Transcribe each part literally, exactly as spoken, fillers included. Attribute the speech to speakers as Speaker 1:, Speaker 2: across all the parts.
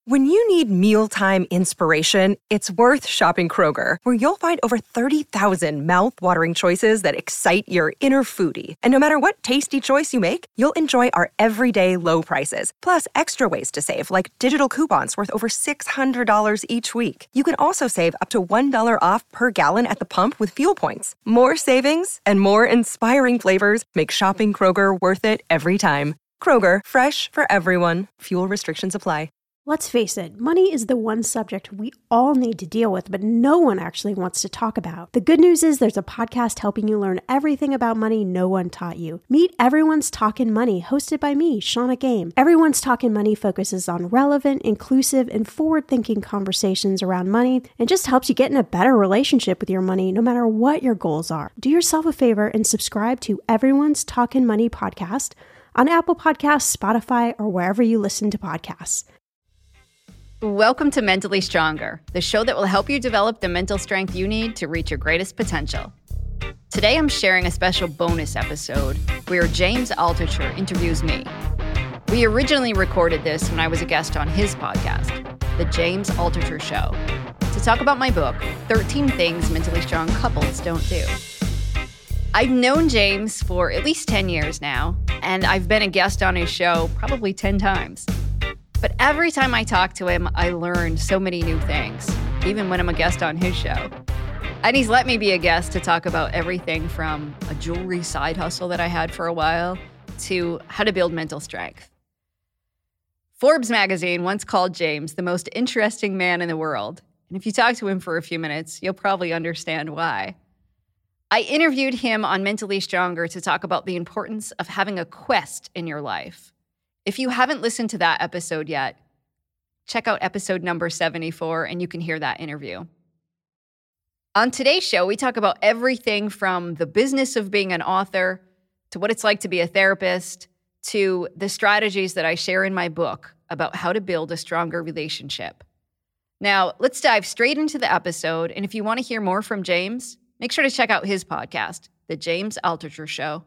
Speaker 1: When you need mealtime inspiration, it's worth shopping Kroger, where you'll find over thirty thousand mouth-watering choices that excite your inner foodie. And no matter what tasty choice you make, you'll enjoy our everyday low prices, plus extra ways to save, like digital coupons worth over six hundred dollars each week. You can also save up to one dollar off per gallon at the pump with fuel points. More savings and more inspiring flavors make shopping Kroger worth it every time. Kroger, fresh for everyone. Fuel restrictions apply.
Speaker 2: Let's face it, money is the one subject we all need to deal with, but no one actually wants to talk about. The good news is there's a podcast helping you learn everything about money no one taught you. Meet Everyone's Talkin' Money, hosted by me, Shawna Game. Everyone's Talkin' Money focuses on relevant, inclusive, and forward-thinking conversations around money and just helps you get in a better relationship with your money no matter what your goals are. Do yourself a favor and subscribe to Everyone's Talkin' Money podcast on Apple Podcasts, Spotify, or wherever you listen to podcasts.
Speaker 3: Welcome to Mentally Stronger, the show that will help you develop the mental strength you need to reach your greatest potential. Today, I'm sharing a special bonus episode where James Altucher interviews me. We originally recorded this when I was a guest on his podcast, The James Altucher Show, to talk about my book, thirteen Things Mentally Strong Couples Don't Do. I've known James for at least ten years now, and I've been a guest on his show probably ten times. But every time I talk to him, I learn so many new things, even when I'm a guest on his show. And he's let me be a guest to talk about everything from a jewelry side hustle that I had for a while to how to build mental strength. Forbes magazine once called James the most interesting man in the world. And if you talk to him for a few minutes, you'll probably understand why. I interviewed him on Mentally Stronger to talk about the importance of having a quest in your life. If you haven't listened to that episode yet, check out episode number seventy-four and you can hear that interview. On today's show, we talk about everything from the business of being an author to what it's like to be a therapist to the strategies that I share in my book about how to build a stronger relationship. Now, let's dive straight into the episode. And if you want to hear more from James, make sure to check out his podcast, The James Altucher Show.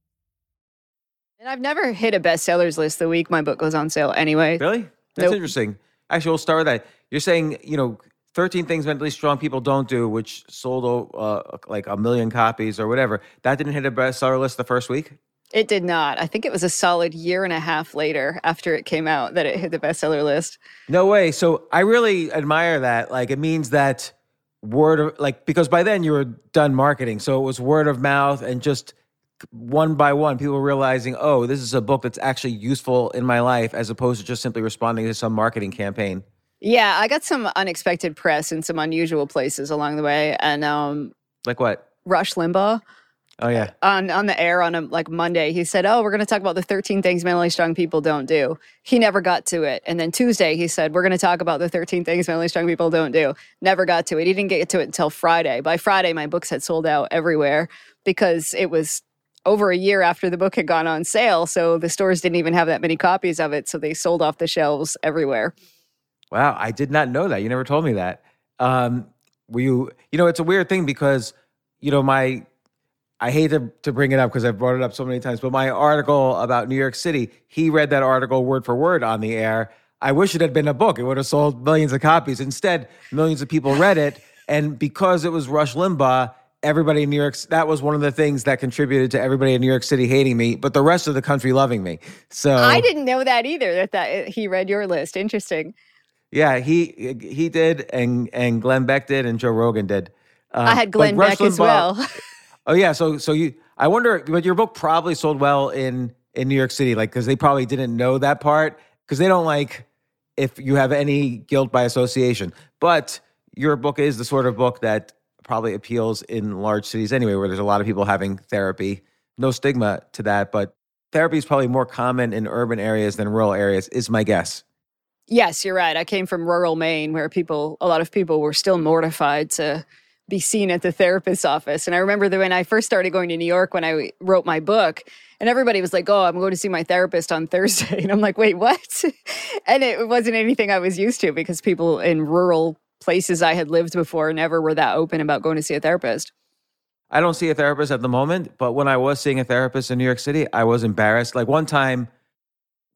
Speaker 3: And I've never hit a bestsellers list the week my book goes on sale anyway.
Speaker 4: Really? That's
Speaker 3: Nope.
Speaker 4: interesting. Actually, we'll start with that. You're saying, you know, thirteen Things Mentally Strong People Don't Do, which sold uh, like a million copies or whatever. That didn't hit a bestseller list the first week?
Speaker 3: It did not. I think it was a solid year and a half later after it came out that it hit the bestseller list.
Speaker 4: No way. So I really admire that. Like, it means that word of, like, because by then you were done marketing. So it was word of mouth and just one by one, people realizing, oh, this is a book that's actually useful in my life as opposed to just simply responding to some marketing campaign.
Speaker 3: Yeah, I got some unexpected press in some unusual places along the way. And um,
Speaker 4: Like what?
Speaker 3: Rush Limbaugh.
Speaker 4: Oh, yeah.
Speaker 3: On on the air on a, like Monday, he said, oh, we're going to talk about the thirteen things mentally strong people don't do. He never got to it. And then Tuesday, he said, we're going to talk about the thirteen things mentally strong people don't do. Never got to it. He didn't get to it until Friday. By Friday, my books had sold out everywhere because it was over a year after the book had gone on sale. So the stores didn't even have that many copies of it. So they sold off the shelves everywhere.
Speaker 4: Wow, I did not know that. You never told me that. Um, were you, you know, it's a weird thing because, you know, my, I hate to, to bring it up because I've brought it up so many times, but my article about New York City, he read that article word for word on the air. I wish it had been a book. It would have sold millions of copies. Instead, millions of people read it. And because it was Rush Limbaugh, everybody in New York, that was one of the things that contributed to everybody in New York City hating me, but the rest of the country loving me. So
Speaker 3: I didn't know that either, that, that he read your list. Interesting.
Speaker 4: Yeah, he he did, and and Glenn Beck did, and Joe Rogan did. Uh,
Speaker 3: I had Glenn Beck as well.
Speaker 4: Oh yeah, so so you, I wonder, but your book probably sold well in in New York City, like because they probably didn't know that part, because they don't like if you have any guilt by association. But your book is the sort of book that probably appeals in large cities anyway, where there's a lot of people having therapy. No stigma to that, but therapy is probably more common in urban areas than rural areas, is my guess.
Speaker 3: Yes, you're right. I came from rural Maine where people, a lot of people were still mortified to be seen at the therapist's office. And I remember that when I first started going to New York, when I wrote my book, and everybody was like, oh, I'm going to see my therapist on Thursday. And I'm like, wait, what? And it wasn't anything I was used to because people in rural places I had lived before never were that open about going to see a therapist.
Speaker 4: I don't see a therapist at the moment, but when I was seeing a therapist in New York City, I was embarrassed. Like one time,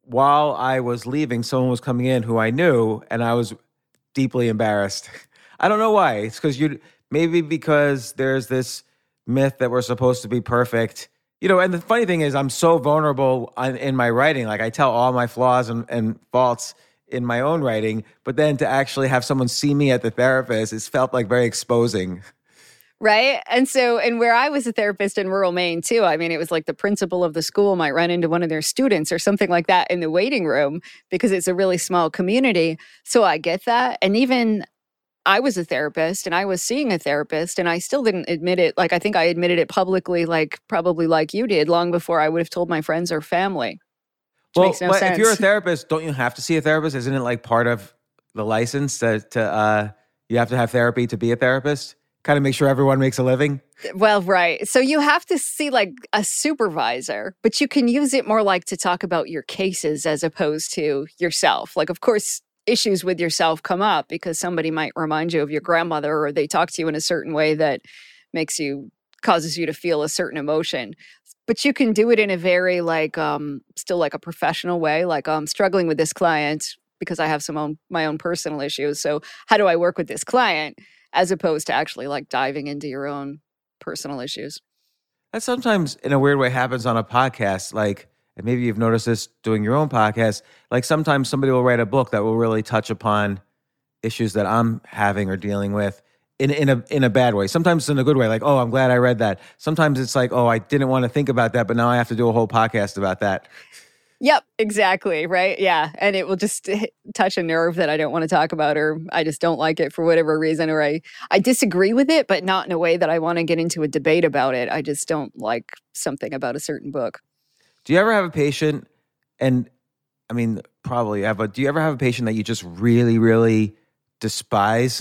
Speaker 4: while I was leaving, someone was coming in who I knew, and I was deeply embarrassed. I don't know why. It's because you maybe because there's this myth that we're supposed to be perfect. You know, and the funny thing is I'm so vulnerable on, in my writing. Like I tell all my flaws and, and faults in my own writing, but then to actually have someone see me at the therapist, it's felt like very exposing.
Speaker 3: Right. And so, and where I was a therapist in rural Maine too, I mean, it was like the principal of the school might run into one of their students or something like that in the waiting room because it's a really small community. So I get that. And even I was a therapist and I was seeing a therapist and I still didn't admit it. Like, I think I admitted it publicly, like probably like you did, long before I would have told my friends or family. Which
Speaker 4: Well,
Speaker 3: makes no
Speaker 4: but
Speaker 3: sense.
Speaker 4: if you're a therapist, don't you have to see a therapist? Isn't it like part of the license to, to uh, you have to have therapy to be a therapist? Kind of make sure everyone makes a living?
Speaker 3: Well, right. So you have to see like a supervisor, but you can use it more like to talk about your cases as opposed to yourself. Like, of course, issues with yourself come up because somebody might remind you of your grandmother or they talk to you in a certain way that makes you, causes you to feel a certain emotion. But you can do it in a very like, um, still like a professional way. Like I'm struggling with this client because I have some own, my own personal issues. So how do I work with this client? As opposed to actually like diving into your own personal issues.
Speaker 4: That sometimes in a weird way happens on a podcast. Like, and maybe you've noticed this doing your own podcast. Like sometimes somebody will write a book that will really touch upon issues that I'm having or dealing with in, in a in a bad way. Sometimes it's in a good way. Like, oh, I'm glad I read that. Sometimes it's like, oh, I didn't want to think about that, but now I have to do a whole podcast about that.
Speaker 3: Yep, exactly. Right. Yeah. And it will just hit, touch a nerve that I don't want to talk about, or I just don't like it for whatever reason, or I, I disagree with it, but not in a way that I want to get into a debate about it. I just don't like something about a certain book.
Speaker 4: Do you ever have a patient, and I mean, probably have, but do you ever have a patient that you just really, really despise?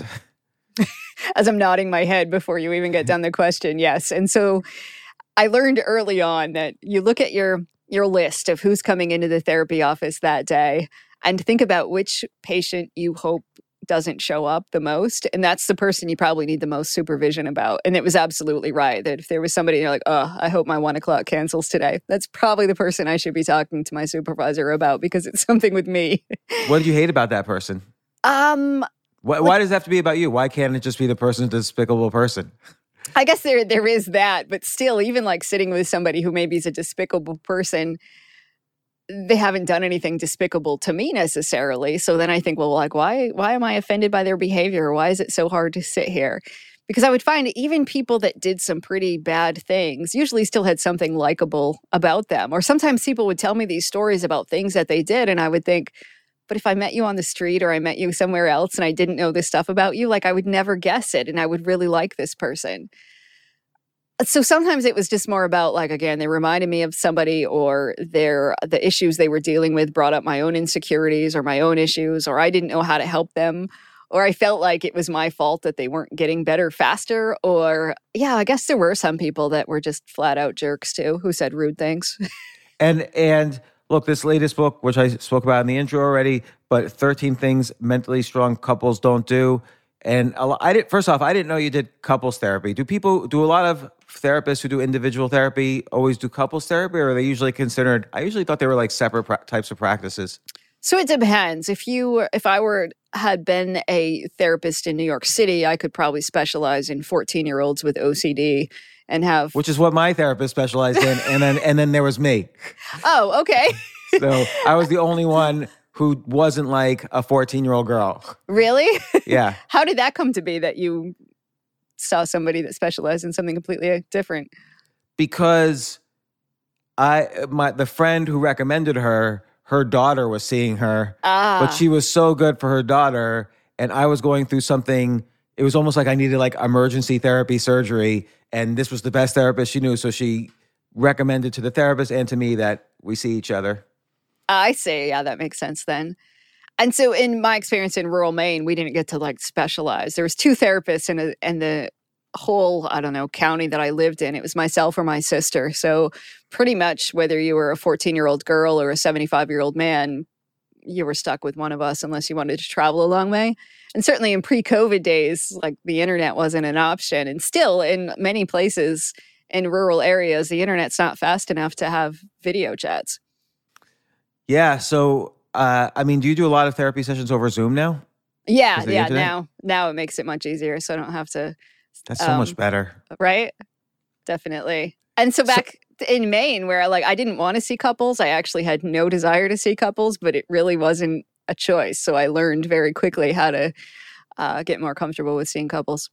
Speaker 3: As I'm nodding my head before you even get done the question, yes. And so I learned early on that you look at your your list of who's coming into the therapy office that day and think about which patient you hope doesn't show up the most. And that's the person you probably need the most supervision about. And it was absolutely right that if there was somebody you're like, oh, I hope my one o'clock cancels today, that's probably the person I should be talking to my supervisor about because it's something with me.
Speaker 4: What did you hate about that person?
Speaker 3: Um,
Speaker 4: Why, why does it have to be about you? Why can't it just be the person's despicable person?
Speaker 3: I guess there there is that, but still, even like sitting with somebody who maybe is a despicable person, they haven't done anything despicable to me necessarily. So then I think, well, like, why why am I offended by their behavior? Why is it so hard to sit here? Because I would find even people that did some pretty bad things usually still had something likable about them. Or sometimes people would tell me these stories about things that they did, and I would think, but if I met you on the street or I met you somewhere else and I didn't know this stuff about you, like I would never guess it and I would really like this person. So sometimes it was just more about like, again, they reminded me of somebody or their the issues they were dealing with brought up my own insecurities or my own issues, or I didn't know how to help them, or I felt like it was my fault that they weren't getting better faster. Or yeah, I guess there were some people that were just flat out jerks too, who said rude things.
Speaker 4: and and Look, this latest book, which I spoke about in the intro already, but thirteen Things Mentally Strong Couples Don't Do. And I did, first off, I didn't know you did couples therapy. Do people, do a lot of therapists who do individual therapy always do couples therapy, or are they usually considered, I usually thought they were like separate pra- types of practices?
Speaker 3: So it depends. If you, if I were, had been a therapist in New York City, I could probably specialize in fourteen-year-olds with O C D. And have,
Speaker 4: which is what my therapist specialized in, and then and then there was me.
Speaker 3: Oh, okay.
Speaker 4: So I was the only one who wasn't like a fourteen-year-old girl.
Speaker 3: Really?
Speaker 4: Yeah.
Speaker 3: How did that come to be that you saw somebody that specialized in something completely different?
Speaker 4: Because I my the friend who recommended her, her daughter was seeing her,
Speaker 3: ah.
Speaker 4: but she was so good for her daughter, and I was going through something. It was almost like I needed like emergency therapy surgery, and this was the best therapist she knew. So she recommended to the therapist and to me that we see each other.
Speaker 3: I see. Yeah, that makes sense then. And so in my experience in rural Maine, we didn't get to like specialize. There was two therapists in, a, in the whole, I don't know, county that I lived in. It was myself or my sister. So pretty much whether you were a fourteen-year-old girl or a seventy-five-year-old man, you were stuck with one of us unless you wanted to travel a long way. And certainly in pre-COVID days, like the internet wasn't an option. And still in many places in rural areas, the internet's not fast enough to have video chats.
Speaker 4: Yeah. So, uh, I mean, do you do a lot of therapy sessions over Zoom now?
Speaker 3: Yeah,
Speaker 4: Because of the
Speaker 3: yeah.
Speaker 4: internet?
Speaker 3: Now, now it makes it much easier, so I don't have to.
Speaker 4: That's so
Speaker 3: Um,
Speaker 4: much better.
Speaker 3: right? Definitely. And so
Speaker 4: So,
Speaker 3: back in Maine, where like I didn't want to see couples, I actually had no desire to see couples, but it really wasn't a choice. So I learned very quickly how to uh, get more comfortable with seeing couples.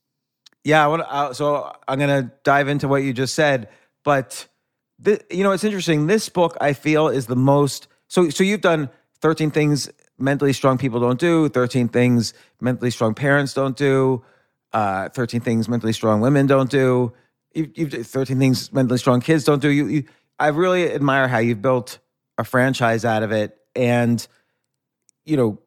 Speaker 4: yeah, I wanna, uh, so I'm going to dive into what you just said. But, th- you know, it's interesting. This book, I feel, is the most. So, so you've done thirteen Things Mentally Strong People Don't Do, thirteen Things Mentally Strong Parents Don't Do, uh, thirteen Things Mentally Strong Women Don't Do. You've, you've thirteen Things Mentally Strong Kids Don't Do. You, you, I really admire how you've built a franchise out of it. And, you know,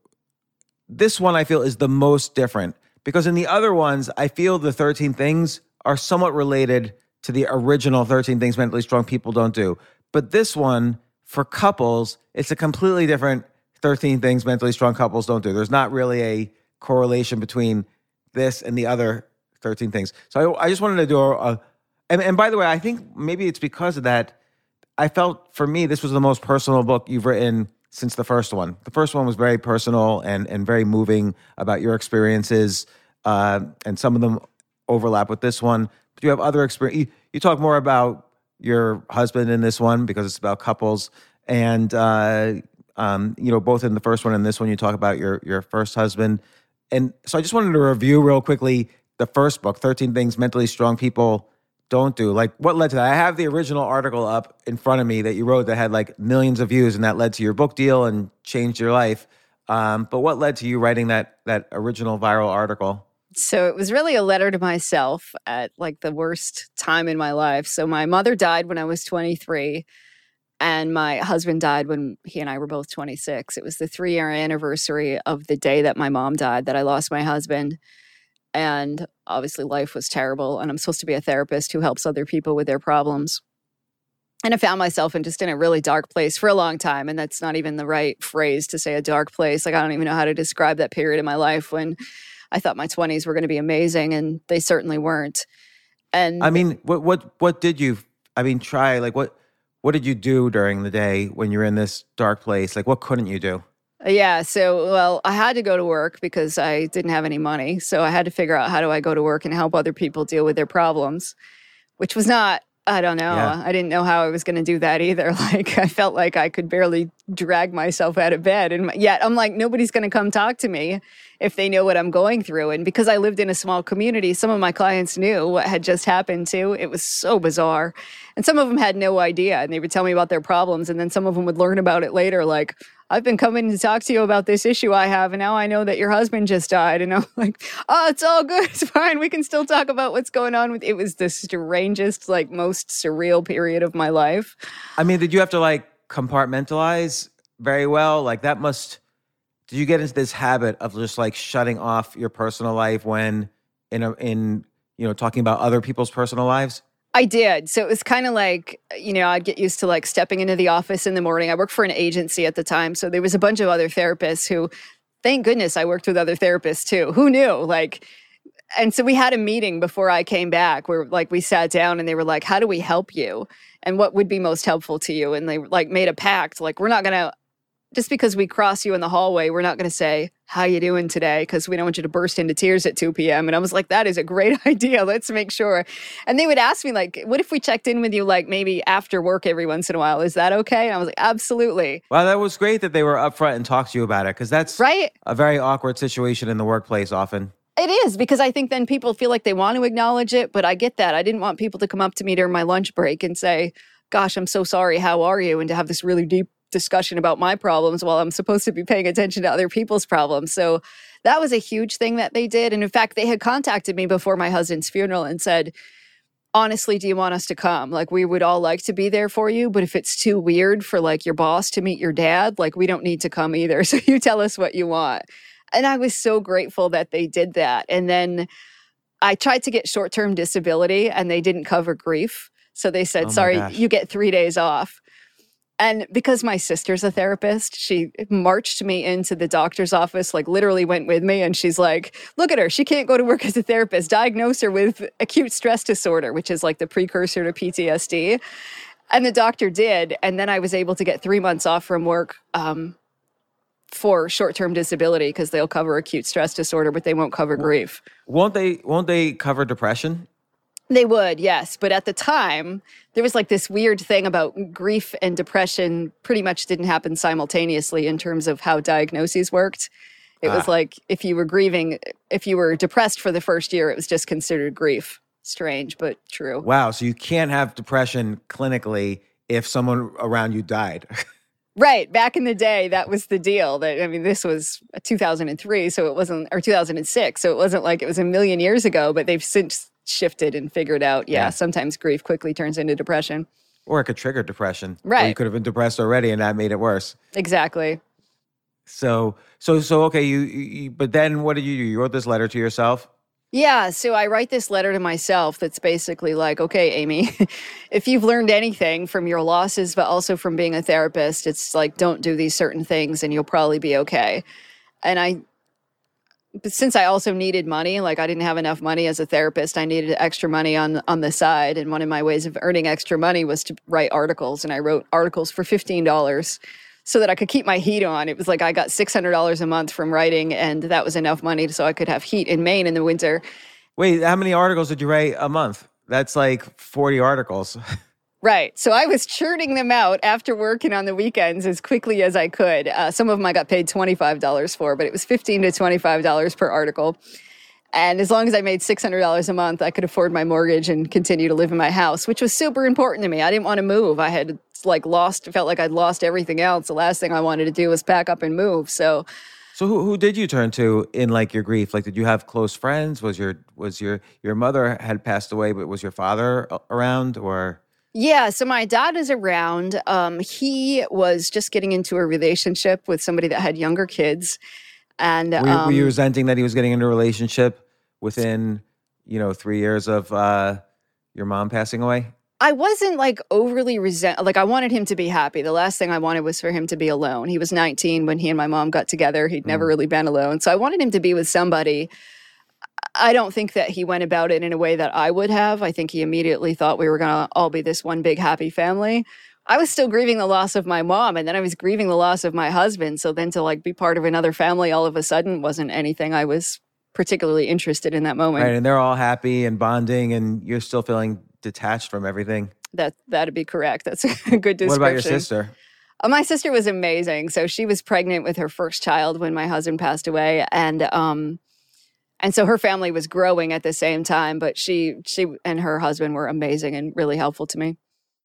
Speaker 4: this one I feel is the most different because in the other ones, I feel the thirteen Things are somewhat related to the original thirteen Things Mentally Strong People Don't Do. But this one, for couples, it's a completely different thirteen Things Mentally Strong Couples Don't Do. There's not really a correlation between this and the other thirteen Things. So I, I just wanted to do a, a and, and by the way, I think maybe it's because of that, I felt for me, this was the most personal book you've written since the first one. The first one was very personal and, and very moving about your experiences, uh, and some of them overlap with this one. But you have other experience. You, you talk more about your husband in this one because it's about couples. And, uh, um, you know, both in the first one and this one, you talk about your, your first husband. And so I just wanted to review real quickly the first book, thirteen Things Mentally Strong People Don't Do. Like, what led to that? I have the original article up in front of me that you wrote that had like millions of views, and that led to your book deal and changed your life. Um, but what led to you writing that that original viral article?
Speaker 3: So it was really a letter to myself at like the worst time in my life. So my mother died when I was twenty-three. And my husband died when he and I were both twenty-six. It was the three-year anniversary of the day that my mom died that I lost my husband. And obviously life was terrible. And I'm supposed to be a therapist who helps other people with their problems. And I found myself in just in a really dark place for a long time. And that's not even the right phrase to say a dark place. Like, I don't even know how to describe that period in my life when I thought my twenties were going to be amazing. And they certainly weren't. And
Speaker 4: I mean, what what what did you, I mean, try, like what, what did you do during the day when you're in this dark place? Like, what couldn't you do?
Speaker 3: Yeah. So, well, I had to go to work because I didn't have any money. So I had to figure out how do I go to work and help other people deal with their problems, which was not, I don't know.
Speaker 4: Yeah.
Speaker 3: I didn't know how I was going to do that either. Like, I felt like I could barely drag myself out of bed. And yet I'm like, nobody's going to come talk to me if they know what I'm going through. And because I lived in a small community, some of my clients knew what had just happened too. It was so bizarre. And some of them had no idea. And they would tell me about their problems. And then some of them would learn about it later. Like, I've been coming to talk to you about this issue I have, and now I know that your husband just died. And I'm like, oh, it's all good. It's fine. We can still talk about what's going on with it. Was the strangest, like most surreal period of my life.
Speaker 4: I mean, did you have to like compartmentalize very well? Like that must, did you get into this habit of just like shutting off your personal life when in a, in, you know, talking about other people's personal lives?
Speaker 3: I did. So it was kind of like, you know, I'd get used to like stepping into the office in the morning. I worked for an agency at the time. So there was a bunch of other therapists who, thank goodness I worked with other therapists too. Who knew? Like, and so we had a meeting before I came back where like we sat down and they were like, how do we help you? And what would be most helpful to you? And they like made a pact. Like, we're not going to, just because we cross you in the hallway, we're not going to say, how you doing today? Because we don't want you to burst into tears at two p.m. And I was like, that is a great idea. Let's make sure. And they would ask me like, what if we checked in with you like maybe after work every once in a while? Is that okay? And I was like, absolutely.
Speaker 4: Well, that was great that they were upfront and talked to you about it, because that's
Speaker 3: right.
Speaker 4: a very awkward situation in the workplace often.
Speaker 3: It is, because I think then people feel like they want to acknowledge it, but I get that. I didn't want people to come up to me during my lunch break and say, gosh, I'm so sorry. How are you? And to have this really deep discussion about my problems while I'm supposed to be paying attention to other people's problems. So that was a huge thing that they did. And in fact, they had contacted me before my husband's funeral and said, honestly, do you want us to come? Like, we would all like to be there for you, but if it's too weird for like your boss to meet your dad, like we don't need to come either. So you tell us what you want. And I was so grateful that they did that. And then I tried to get short-term disability and they didn't cover grief. So they said,
Speaker 4: Oh my
Speaker 3: sorry,
Speaker 4: gosh.
Speaker 3: you get three days off. And because my sister's a therapist, she marched me into the doctor's office, like literally went with me. And she's like, look at her. She can't go to work as a therapist. Diagnose her with acute stress disorder, which is like the precursor to P T S D. And the doctor did. And then I was able to get three months off from work um, for short-term disability because they'll cover acute stress disorder, but they won't cover grief.
Speaker 4: Won't they, won't they cover depression?
Speaker 3: They would, yes. But at the time, there was like this weird thing about grief and depression pretty much didn't happen simultaneously in terms of how diagnoses worked. It ah. was like if you were grieving, if you were depressed for the first year, it was just considered grief. Strange, but true.
Speaker 4: Wow. So you can't have depression clinically if someone around you died.
Speaker 3: Right. Back in the day, that was the deal. That I mean, this was two thousand three, so it wasn't, or two thousand six, so it wasn't like it was a million years ago, but they've since shifted and figured out, yeah, yeah. sometimes grief quickly turns into depression.
Speaker 4: Or it could trigger depression.
Speaker 3: Right.
Speaker 4: Or you could have been depressed already and that made it worse.
Speaker 3: Exactly.
Speaker 4: So, so, so, okay, you, you, but then what did you do? You wrote this letter to yourself?
Speaker 3: Yeah, so I write this letter to myself that's basically like, okay, Amy, if you've learned anything from your losses, but also from being a therapist, it's like, don't do these certain things and you'll probably be okay. And I, but since I also needed money, like I didn't have enough money as a therapist, I needed extra money on, on the side. And one of my ways of earning extra money was to write articles. And I wrote articles for fifteen dollars. So that I could keep my heat on. It was like I got six hundred dollars a month from writing, and that was enough money so I could have heat in Maine in the winter.
Speaker 4: Wait, how many articles did you write a month? That's like forty articles.
Speaker 3: Right. So I was churning them out after work and on the weekends as quickly as I could. Uh, some of them I got paid twenty-five dollars for, but it was fifteen to twenty-five dollars per article. And as long as I made six hundred dollars a month, I could afford my mortgage and continue to live in my house, which was super important to me. I didn't want to move. I had like lost, felt like I'd lost everything else. The last thing I wanted to do was pack up and move. So,
Speaker 4: so who who did you turn to in like your grief? Like, did you have close friends? Was your was your your mother had passed away, but was your father around or?
Speaker 3: Yeah, so my dad is around. Um, he was just getting into a relationship with somebody that had younger kids. And
Speaker 4: were you,
Speaker 3: um,
Speaker 4: were you resenting that he was getting into a relationship within, you know, three years of uh, your mom passing away?
Speaker 3: I wasn't like overly resent. Like I wanted him to be happy. The last thing I wanted was for him to be alone. He was nineteen when he and my mom got together. He'd mm. never really been alone. So I wanted him to be with somebody. I don't think that he went about it in a way that I would have. I think he immediately thought we were going to all be this one big happy family. I was still grieving the loss of my mom, and then I was grieving the loss of my husband. So then to like be part of another family all of a sudden wasn't anything I was particularly interested in that moment.
Speaker 4: Right, and they're all happy and bonding, and you're still feeling detached from everything.
Speaker 3: That, that'd be correct. That's a good description.
Speaker 4: What about your sister?
Speaker 3: Uh, my sister was amazing. So she was pregnant with her first child when my husband passed away, and um, and so her family was growing at the same time, but she she and her husband were amazing and really helpful to me.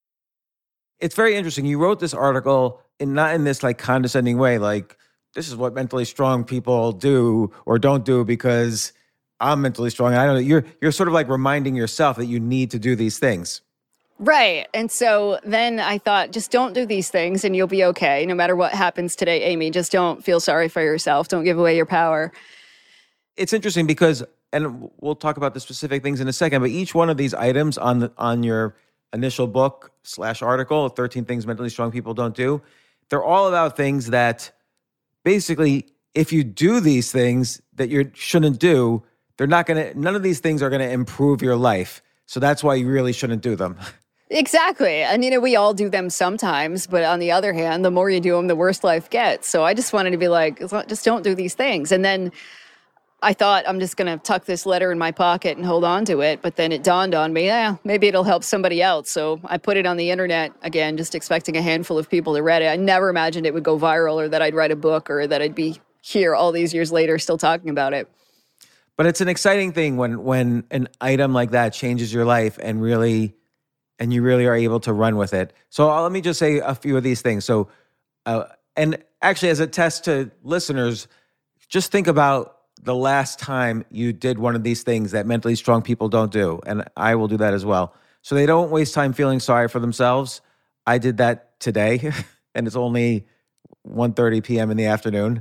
Speaker 4: It's very interesting. You wrote this article in not in this like condescending way, like this is what mentally strong people do or don't do because I'm mentally strong. And I don't know. You're you're sort of like reminding yourself that you need to do these things.
Speaker 3: Right. And so then I thought, just don't do these things and you'll be okay. No matter what happens today, Amy, just don't feel sorry for yourself. Don't give away your power.
Speaker 4: It's interesting because, and we'll talk about the specific things in a second, but each one of these items on the, on your initial book slash article, thirteen Things Mentally Strong People Don't Do, they're all about things that basically, if you do these things that you shouldn't do, they're not going to, none of these things are going to improve your life. So that's why you really shouldn't do them.
Speaker 3: Exactly. And, you know, we all do them sometimes, but on the other hand, the more you do them, the worse life gets. So I just wanted to be like, just don't do these things. And then I thought I'm just going to tuck this letter in my pocket and hold on to it. But then it dawned on me, yeah, maybe it'll help somebody else. So I put it on the internet, again, just expecting a handful of people to read it. I never imagined it would go viral or that I'd write a book or that I'd be here all these years later still talking about it.
Speaker 4: But it's an exciting thing when when an item like that changes your life and really, and you really are able to run with it. So uh, let me just say a few of these things. So, uh, and actually as a test to listeners, just think about the last time you did one of these things that mentally strong people don't do. And I will do that as well. So they don't waste time feeling sorry for themselves. I did that today and it's only one thirty p.m. in the afternoon.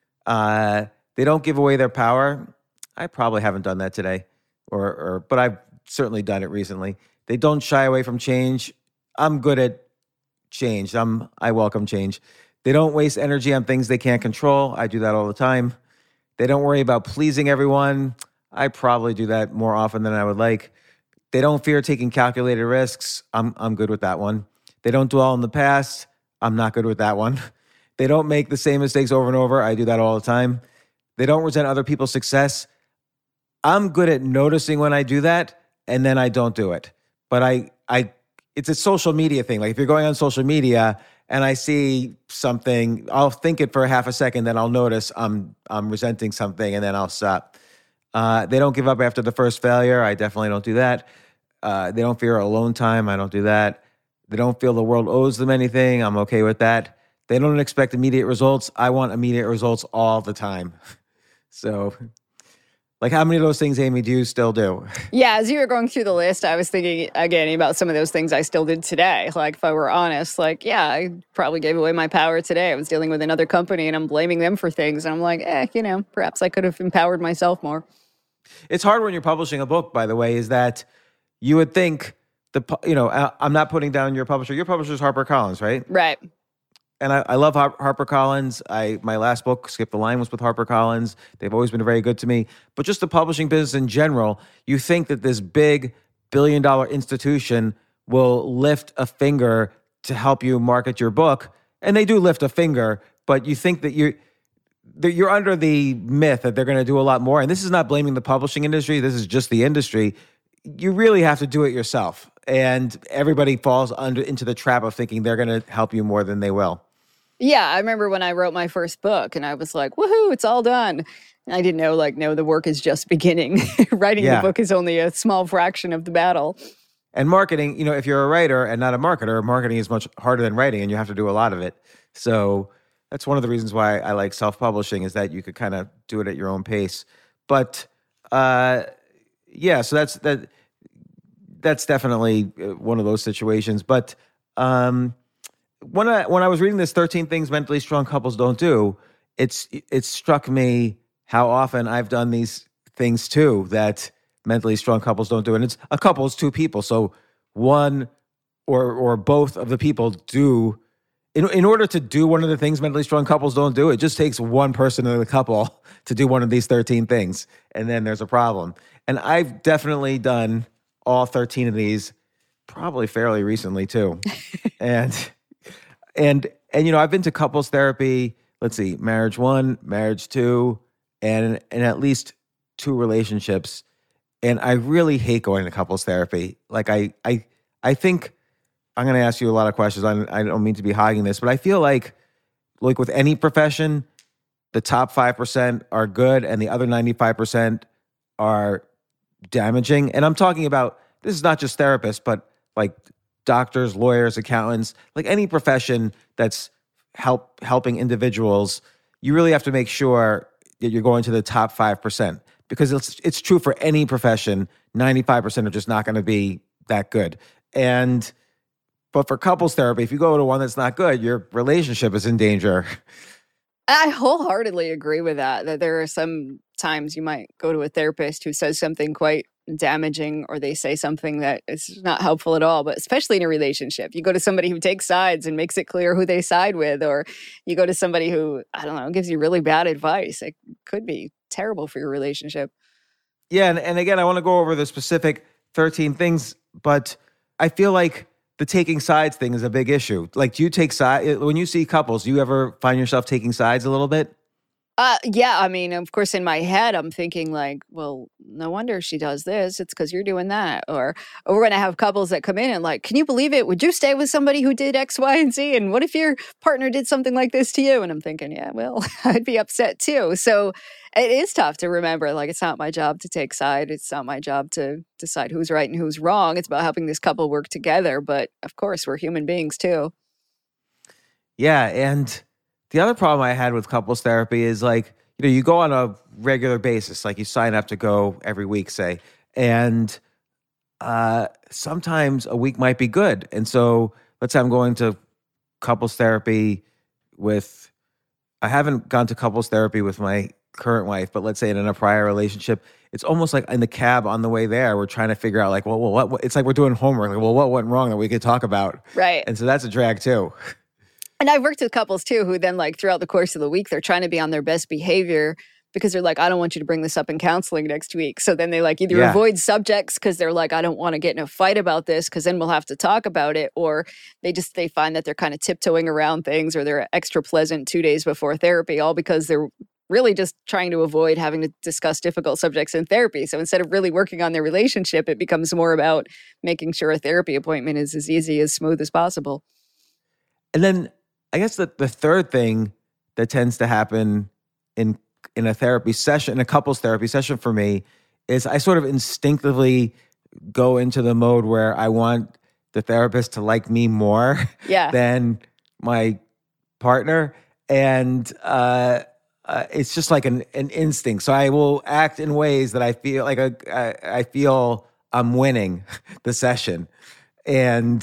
Speaker 4: Uh, they don't give away their power. I probably haven't done that today, or, or but I've certainly done it recently. They don't shy away from change. I'm good at change. I'm I welcome change. They don't waste energy on things they can't control. I do that all the time. They don't worry about pleasing everyone. I probably do that more often than I would like. They don't fear taking calculated risks. I'm I'm good with that one. They don't dwell in the past. I'm not good with that one. They don't make the same mistakes over and over. I do that all the time. They don't resent other people's success. I'm good at noticing when I do that, and then I don't do it. But I, I, it's a social media thing. Like if you're going on social media and I see something, I'll think it for half a second, then I'll notice I'm, I'm resenting something, and then I'll stop. Uh, they don't give up after the first failure. I definitely don't do that. Uh, they don't fear alone time. I don't do that. They don't feel the world owes them anything. I'm okay with that. They don't expect immediate results. I want immediate results all the time. So, like, how many of those things, Amy, do you still do?
Speaker 3: Yeah, as you were going through the list, I was thinking, again, about some of those things I still did today. Like, if I were honest, like, yeah, I probably gave away my power today. I was dealing with another company, and I'm blaming them for things. And I'm like, eh, you know, perhaps I could have empowered myself more.
Speaker 4: It's hard when you're publishing a book, by the way, is that you would think, the you know, I'm not putting down your publisher. Your publisher is HarperCollins, right?
Speaker 3: Right.
Speaker 4: And I, I love Har- HarperCollins. I my last book, Skip the Line, was with HarperCollins. They've always been very good to me. But just the publishing business in general, you think that this big billion-dollar institution will lift a finger to help you market your book. And they do lift a finger, but you think that you're, that you're under the myth that they're going to do a lot more. And this is not blaming the publishing industry. This is just the industry. You really have to do it yourself. And everybody falls under into the trap of thinking they're going to help you more than they will.
Speaker 3: Yeah, I remember when I wrote my first book and I was like, woohoo, it's all done. And I didn't know, like, no, the work is just beginning. Writing
Speaker 4: Yeah.
Speaker 3: the book is only a small fraction of the battle.
Speaker 4: And marketing, you know, if you're a writer and not a marketer, marketing is much harder than writing, and you have to do a lot of it. So that's one of the reasons why I like self-publishing, is that you could kind of do it at your own pace. But uh, yeah, so that's that. That's definitely one of those situations. But um, when I when I was reading this thirteen Things Mentally Strong Couples Don't Do, it's it struck me how often I've done these things too that mentally strong couples don't do. And it's a couple, it's two people. So one or or both of the people do. In, in order to do one of the things mentally strong couples don't do, it just takes one person in the couple to do one of these thirteen things. And then there's a problem. And I've definitely done all thirteen of these probably fairly recently too. and, and, and, you know, I've been to couples therapy, let's see, marriage one, marriage two, and, and at least two relationships. And I really hate going to couples therapy. Like I, I, I think I'm going to ask you a lot of questions. I, I don't mean to be hogging this, but I feel like, like with any profession, the top five percent are good and the other ninety-five percent are damaging. And I'm talking about, this is not just therapists, but like doctors, lawyers, accountants, like any profession that's help helping individuals. You really have to make sure that you're going to the top five percent, because it's it's true for any profession. ninety-five percent are just not going to be that good. And but for couples therapy, if you go to one that's not good, your relationship is in danger.
Speaker 3: I wholeheartedly agree with that, that there are some times you might go to a therapist who says something quite damaging, or they say something that is not helpful at all, but especially in a relationship. You go to somebody who takes sides and makes it clear who they side with, or you go to somebody who, I don't know, gives you really bad advice. It could be terrible for your relationship.
Speaker 4: Yeah, and, and again, I want to go over the specific thirteen things, but I feel like the taking sides thing is a big issue. Like, do you take sides? When you see couples, do you ever find yourself taking sides a little bit?
Speaker 3: Uh, yeah, I mean, of course, in my head, I'm thinking like, well, no wonder she does this. It's because you're doing that. Or, or we're going to have couples that come in and like, can you believe it? Would you stay with somebody who did X, Y, and Z? And what if your partner did something like this to you? And I'm thinking, yeah, well, I'd be upset too. So it is tough to remember, like, it's not my job to take side. It's not my job to decide who's right and who's wrong. It's about helping this couple work together. But of course, we're human beings too.
Speaker 4: Yeah, and the other problem I had with couples therapy is like, you know, you go on a regular basis, like you sign up to go every week, say, and uh, sometimes a week might be good. And so let's say I'm going to couples therapy with, I haven't gone to couples therapy with my current wife, but let's say in a prior relationship, it's almost like in the cab on the way there, we're trying to figure out like, well, well what, what it's like we're doing homework. Like, well, what went wrong that we could talk about?
Speaker 3: Right.
Speaker 4: And so that's a drag too.
Speaker 3: And I've worked with couples too who then like throughout the course of the week, they're trying to be on their best behavior because they're like, I don't want you to bring this up in counseling next week. So then they like either
Speaker 4: Yeah.
Speaker 3: avoid subjects because they're like, I don't want to get in a fight about this because then we'll have to talk about it. Or they just, they find that they're kind of tiptoeing around things, or they're extra pleasant two days before therapy, all because they're really just trying to avoid having to discuss difficult subjects in therapy. So instead of really working on their relationship, it becomes more about making sure a therapy appointment is as easy, as smooth as possible.
Speaker 4: And then I guess the, the third thing that tends to happen in in a therapy session, in a couples therapy session for me, is I sort of instinctively go into the mode where I want the therapist to like me more
Speaker 3: Yeah.
Speaker 4: than my partner. And uh, uh, it's just like an, an instinct. So I will act in ways that I feel like a, I, I feel I'm winning the session. And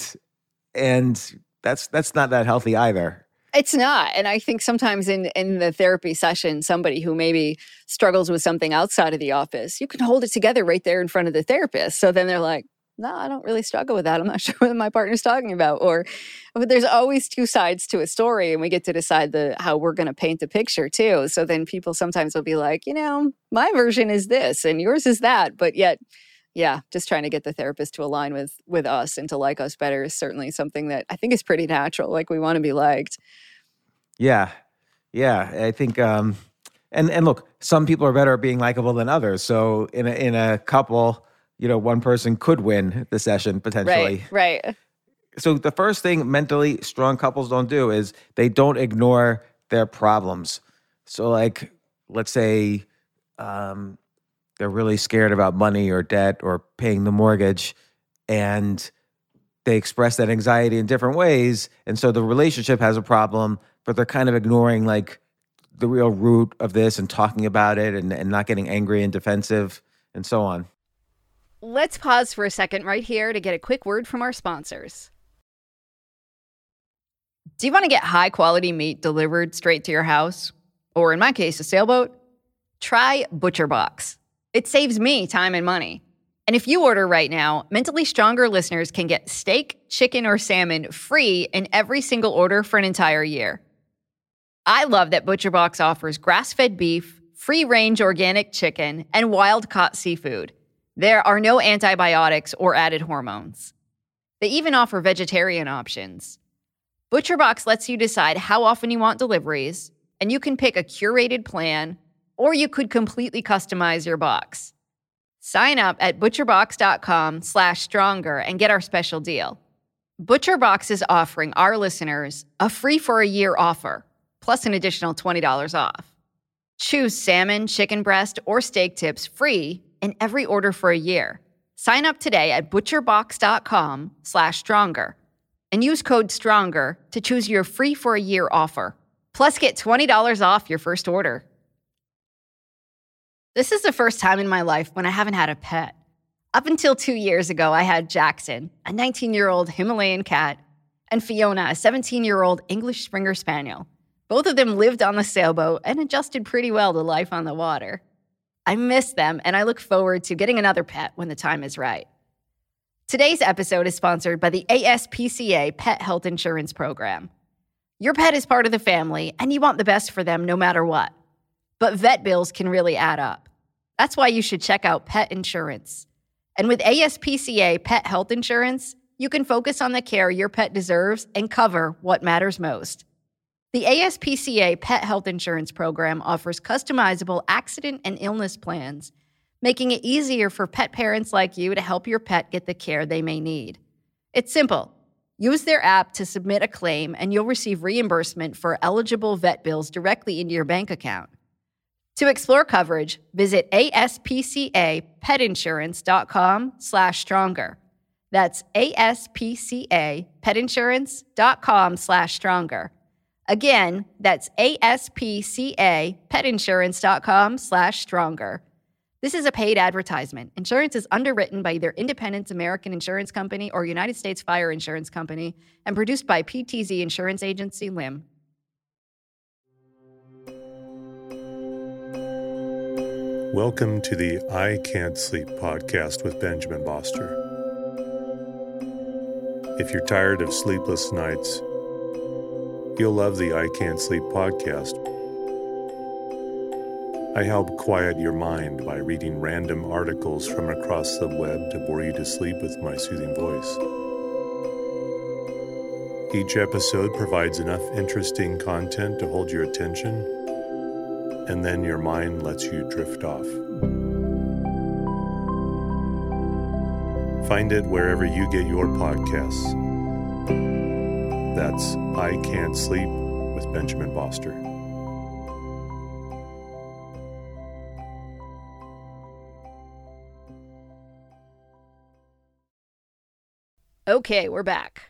Speaker 4: and that's that's not that healthy either.
Speaker 3: It's not. And I think sometimes in, in the therapy session, somebody who maybe struggles with something outside of the office, you can hold it together right there in front of the therapist. So then they're like, no, I don't really struggle with that. I'm not sure what my partner's talking about. Or but there's always two sides to a story, and we get to decide the how we're going to paint the picture too. So then people sometimes will be like, you know, my version is this and yours is that. But yet, yeah, just trying to get the therapist to align with with us and to like us better is certainly something that I think is pretty natural. Like, we want to be liked.
Speaker 4: Yeah. Yeah. I think um and and look, some people are better at being likable than others. So in a in a couple, you know, one person could win the session potentially.
Speaker 3: Right, right.
Speaker 4: So the first thing mentally strong couples don't do is they don't ignore their problems. So like, let's say um they're really scared about money or debt or paying the mortgage, and they express that anxiety in different ways. And so the relationship has a problem, but they're kind of ignoring like the real root of this and talking about it and, and not getting angry and defensive and so on.
Speaker 3: Let's pause for a second right here to get a quick word from our sponsors. Do you want to get high quality meat delivered straight to your house? Or in my case, a sailboat? Try ButcherBox. It saves me time and money. And if you order right now, Mentally Stronger listeners can get steak, chicken, or salmon free in every single order for an entire year. I love that ButcherBox offers grass-fed beef, free-range organic chicken, and wild-caught seafood. There are no antibiotics or added hormones. They even offer vegetarian options. ButcherBox lets you decide how often you want deliveries, and you can pick a curated plan, or you could completely customize your box. Sign up at butcherbox.com slash stronger and get our special deal. ButcherBox is offering our listeners a free for a year offer, plus an additional twenty dollars off. Choose salmon, chicken breast, or steak tips free in every order for a year. Sign up today at butcherbox.com slash stronger and use code STRONGER to choose your free for a year offer. Plus get twenty dollars off your first order. This is the first time in my life when I haven't had a pet. Up until two years ago, I had Jackson, a nineteen-year-old Himalayan cat, and Fiona, a seventeen-year-old English Springer Spaniel. Both of them lived on the sailboat and adjusted pretty well to life on the water. I miss them, and I look forward to getting another pet when the time is right. Today's episode is sponsored by the A S P C A Pet Health Insurance Program. Your pet is part of the family, and you want the best for them no matter what. But vet bills can really add up. That's why you should check out pet insurance. And with A S P C A Pet Health Insurance, you can focus on the care your pet deserves and cover what matters most. The A S P C A Pet Health Insurance Program offers customizable accident and illness plans, making it easier for pet parents like you to help your pet get the care they may need. It's simple. Use their app to submit a claim, and you'll receive reimbursement for eligible vet bills directly into your bank account. To explore coverage, visit aspcapetinsurance.com slash stronger. That's aspcapetinsurance.com slash stronger. Again, that's aspcapetinsurance.com slash stronger. This is a paid advertisement. Insurance is underwritten by either Independence American Insurance Company or United States Fire Insurance Company and produced by P T Z Insurance Agency, Lim.
Speaker 5: Welcome to the I Can't Sleep podcast with Benjamin Boster. If you're tired of sleepless nights, you'll love the I Can't Sleep podcast. I help quiet your mind by reading random articles from across the web to bore you to sleep with my soothing voice. Each episode provides enough interesting content to hold your attention, and then your mind lets you drift off. Find it wherever you get your podcasts. That's I Can't Sleep with Benjamin Boster.
Speaker 3: Okay, we're back.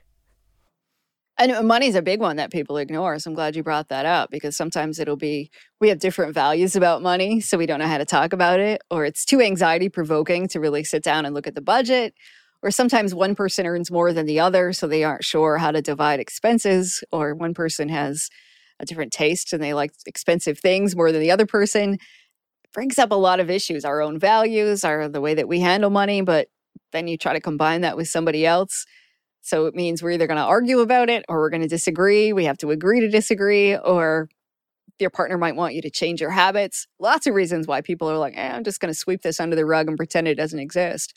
Speaker 3: And money's a big one that people ignore. So I'm glad you brought that up, because sometimes it'll be, we have different values about money, so we don't know how to talk about it, or it's too anxiety provoking to really sit down and look at the budget. Or sometimes one person earns more than the other, so they aren't sure how to divide expenses, or one person has a different taste and they like expensive things more than the other person. It brings up a lot of issues, our own values, our the way that we handle money, but then you try to combine that with somebody else. So it means we're either going to argue about it or we're going to disagree. We have to agree to disagree, or your partner might want you to change your habits. Lots of reasons why people are like, eh, I'm just going to sweep this under the rug and pretend it doesn't exist.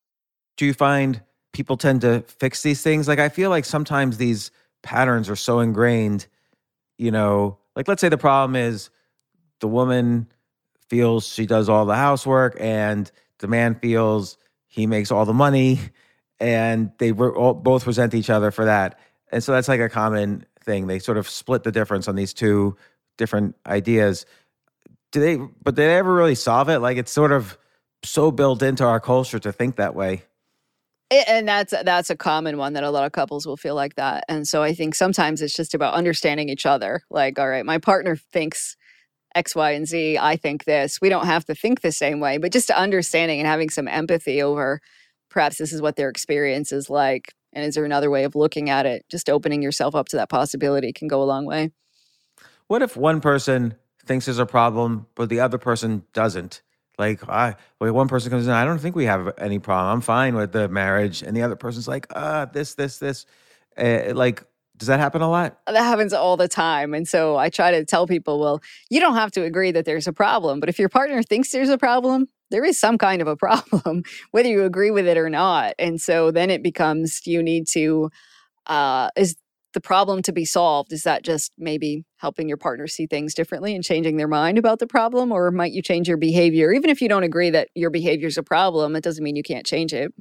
Speaker 4: Do you find people tend to fix these things? Like, I feel like sometimes these patterns are so ingrained, you know, like let's say the problem is the woman feels she does all the housework and the man feels he makes all the money, and they re- all, both resent each other for that. And so that's like a common thing. They sort of split the difference on these two different ideas. Do they, but did they ever really solve it? Like, it's sort of so built into our culture to think that way.
Speaker 3: And that's that's a common one, that a lot of couples will feel like that. And so I think sometimes it's just about understanding each other. Like, all right, my partner thinks X, Y, and Z. I think this. We don't have to think the same way, but just understanding and having some empathy over perhaps this is what their experience is like. And is there another way of looking at it? Just opening yourself up to that possibility can go a long way.
Speaker 4: What if one person thinks there's a problem, but the other person doesn't? Like, I, well, one person comes in, I don't think we have any problem. I'm fine with the marriage. And the other person's like, ah, this, this, this. Uh, like, does that happen a lot?
Speaker 3: That happens all the time. And so I try to tell people, well, you don't have to agree that there's a problem. But if your partner thinks there's a problem, there is some kind of a problem, whether you agree with it or not. And so then it becomes, you need to, uh, is the problem to be solved? Is that just maybe helping your partner see things differently and changing their mind about the problem? Or might you change your behavior? Even if you don't agree that your behavior is a problem, it doesn't mean you can't change it.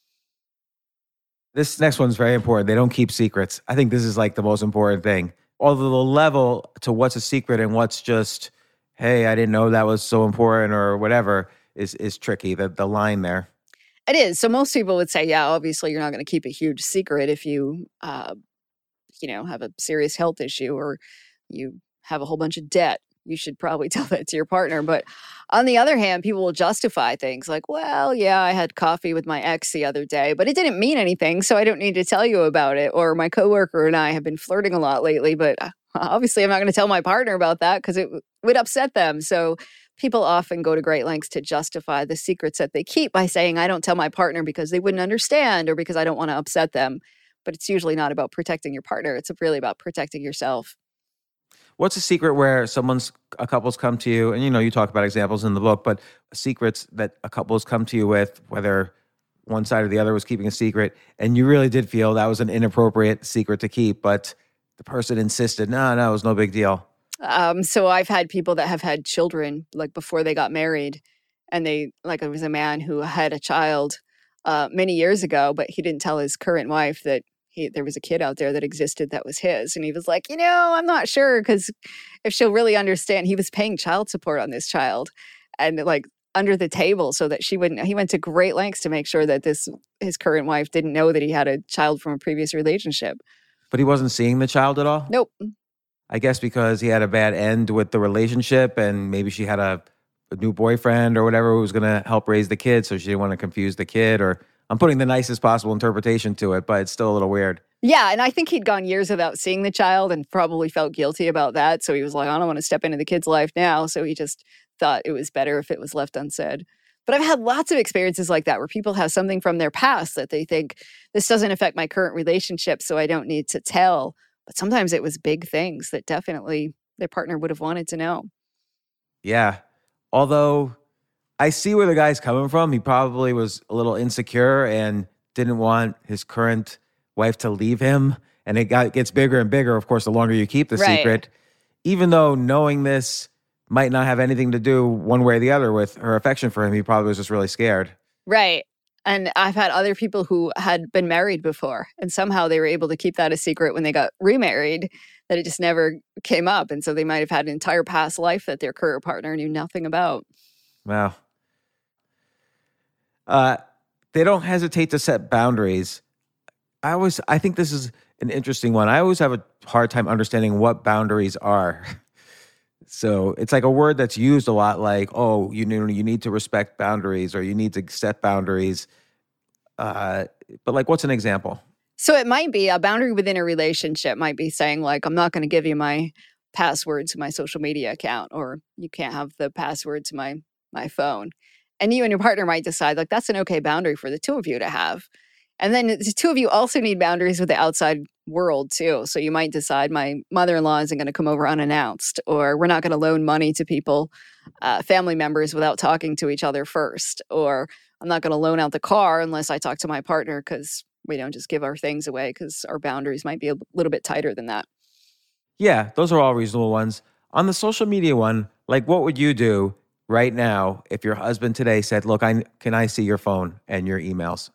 Speaker 4: This next one's very important. They don't keep secrets. I think this is like the most important thing. Although the level to what's a secret and what's just, hey, I didn't know that was so important or whatever is is tricky, the, the line there.
Speaker 3: It is. So most people would say, yeah, obviously you're not going to keep a huge secret if you, uh, you know, have a serious health issue or you have a whole bunch of debt. You should probably tell that to your partner. But on the other hand, people will justify things like, well, yeah, I had coffee with my ex the other day, but it didn't mean anything, so I don't need to tell you about it. Or my coworker and I have been flirting a lot lately, but obviously I'm not going to tell my partner about that because it would upset them. So people often go to great lengths to justify the secrets that they keep by saying, I don't tell my partner because they wouldn't understand or because I don't want to upset them. But it's usually not about protecting your partner. It's really about protecting yourself.
Speaker 4: What's a secret where someone's, a couple's come to you, and you know, you talk about examples in the book, but secrets that a couple's come to you with, whether one side or the other was keeping a secret, and you really did feel that was an inappropriate secret to keep, but the person insisted, no, no, it was no big deal.
Speaker 3: Um, so I've had people that have had children, like before they got married, and they, like it was a man who had a child uh, many years ago, but he didn't tell his current wife that He, there was a kid out there that existed that was his. And he was like, you know, I'm not sure, because if she'll really understand, he was paying child support on this child and like under the table so that she wouldn't, he went to great lengths to make sure that this, his current wife didn't know that he had a child from a previous relationship.
Speaker 4: But he wasn't seeing the child at all?
Speaker 3: Nope.
Speaker 4: I guess because he had a bad end with the relationship and maybe she had a, a new boyfriend or whatever who was going to help raise the kid. So she didn't want to confuse the kid, or I'm putting the nicest possible interpretation to it, but it's still a little weird.
Speaker 3: Yeah, and I think he'd gone years without seeing the child and probably felt guilty about that. So he was like, I don't want to step into the kid's life now. So he just thought it was better if it was left unsaid. But I've had lots of experiences like that where people have something from their past that they think, this doesn't affect my current relationship, so I don't need to tell. But sometimes it was big things that definitely their partner would have wanted to know.
Speaker 4: Yeah. Although I see where the guy's coming from. He probably was a little insecure and didn't want his current wife to leave him. And it got, gets bigger and bigger, of course, the longer you keep the
Speaker 3: Right.
Speaker 4: secret. Even though knowing this might not have anything to do one way or the other with her affection for him, he probably was just really scared.
Speaker 3: Right. And I've had other people who had been married before, and somehow they were able to keep that a secret when they got remarried, that it just never came up. And so they might have had an entire past life that their current partner knew nothing about.
Speaker 4: Wow. Uh, they don't hesitate to set boundaries. I always, I think this is an interesting one. I always have a hard time understanding what boundaries are. So it's like a word that's used a lot, like, oh, you know, you need to respect boundaries or you need to set boundaries. Uh, but like, what's an example?
Speaker 3: So it might be a boundary within a relationship might be saying like, I'm not going to give you my password to my social media account, or you can't have the password to my, my phone. And you and your partner might decide like, that's an okay boundary for the two of you to have. And then the two of you also need boundaries with the outside world too. So you might decide my mother-in-law isn't going to come over unannounced, or we're not going to loan money to people, uh, family members without talking to each other first, or I'm not going to loan out the car unless I talk to my partner, because we don't just give our things away, because our boundaries might be a little bit tighter than that.
Speaker 4: Yeah, those are all reasonable ones. On the social media one, like what would you do right now if your husband today said, look, I can I see your phone and your emails?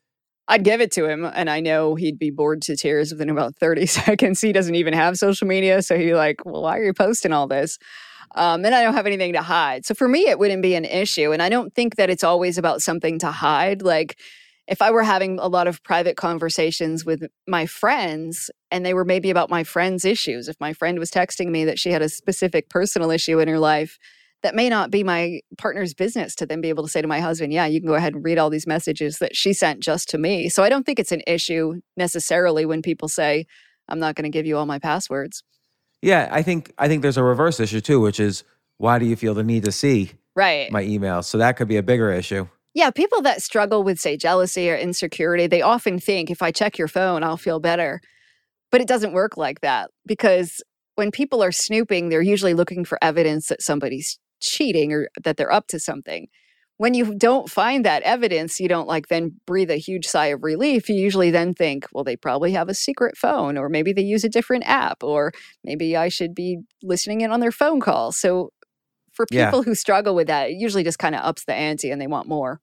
Speaker 3: I'd give it to him, and I know he'd be bored to tears within about thirty seconds. He doesn't even have social media, so he'd be like, well, why are you posting all this? Um, and I don't have anything to hide. So for me, it wouldn't be an issue. And I don't think that it's always about something to hide. Like if I were having a lot of private conversations with my friends, and they were maybe about my friend's issues, if my friend was texting me that she had a specific personal issue in her life, that may not be my partner's business to then be able to say to my husband, yeah, you can go ahead and read all these messages that she sent just to me. So I don't think it's an issue necessarily when people say, I'm not going to give you all my passwords.
Speaker 4: Yeah, I think I think there's a reverse issue too, which is why do you feel the need to see
Speaker 3: right.
Speaker 4: my emails? So that could be a bigger issue.
Speaker 3: Yeah, people that struggle with, say, jealousy or insecurity, they often think if I check your phone, I'll feel better. But it doesn't work like that, because when people are snooping, they're usually looking for evidence that somebody's cheating or that they're up to something. When you don't find that evidence, you don't like then breathe a huge sigh of relief. You usually then think, well, they probably have a secret phone, or maybe they use a different app, or maybe I should be listening in on their phone calls. So for people yeah. who struggle with that, it usually just kind of ups the ante and they want more.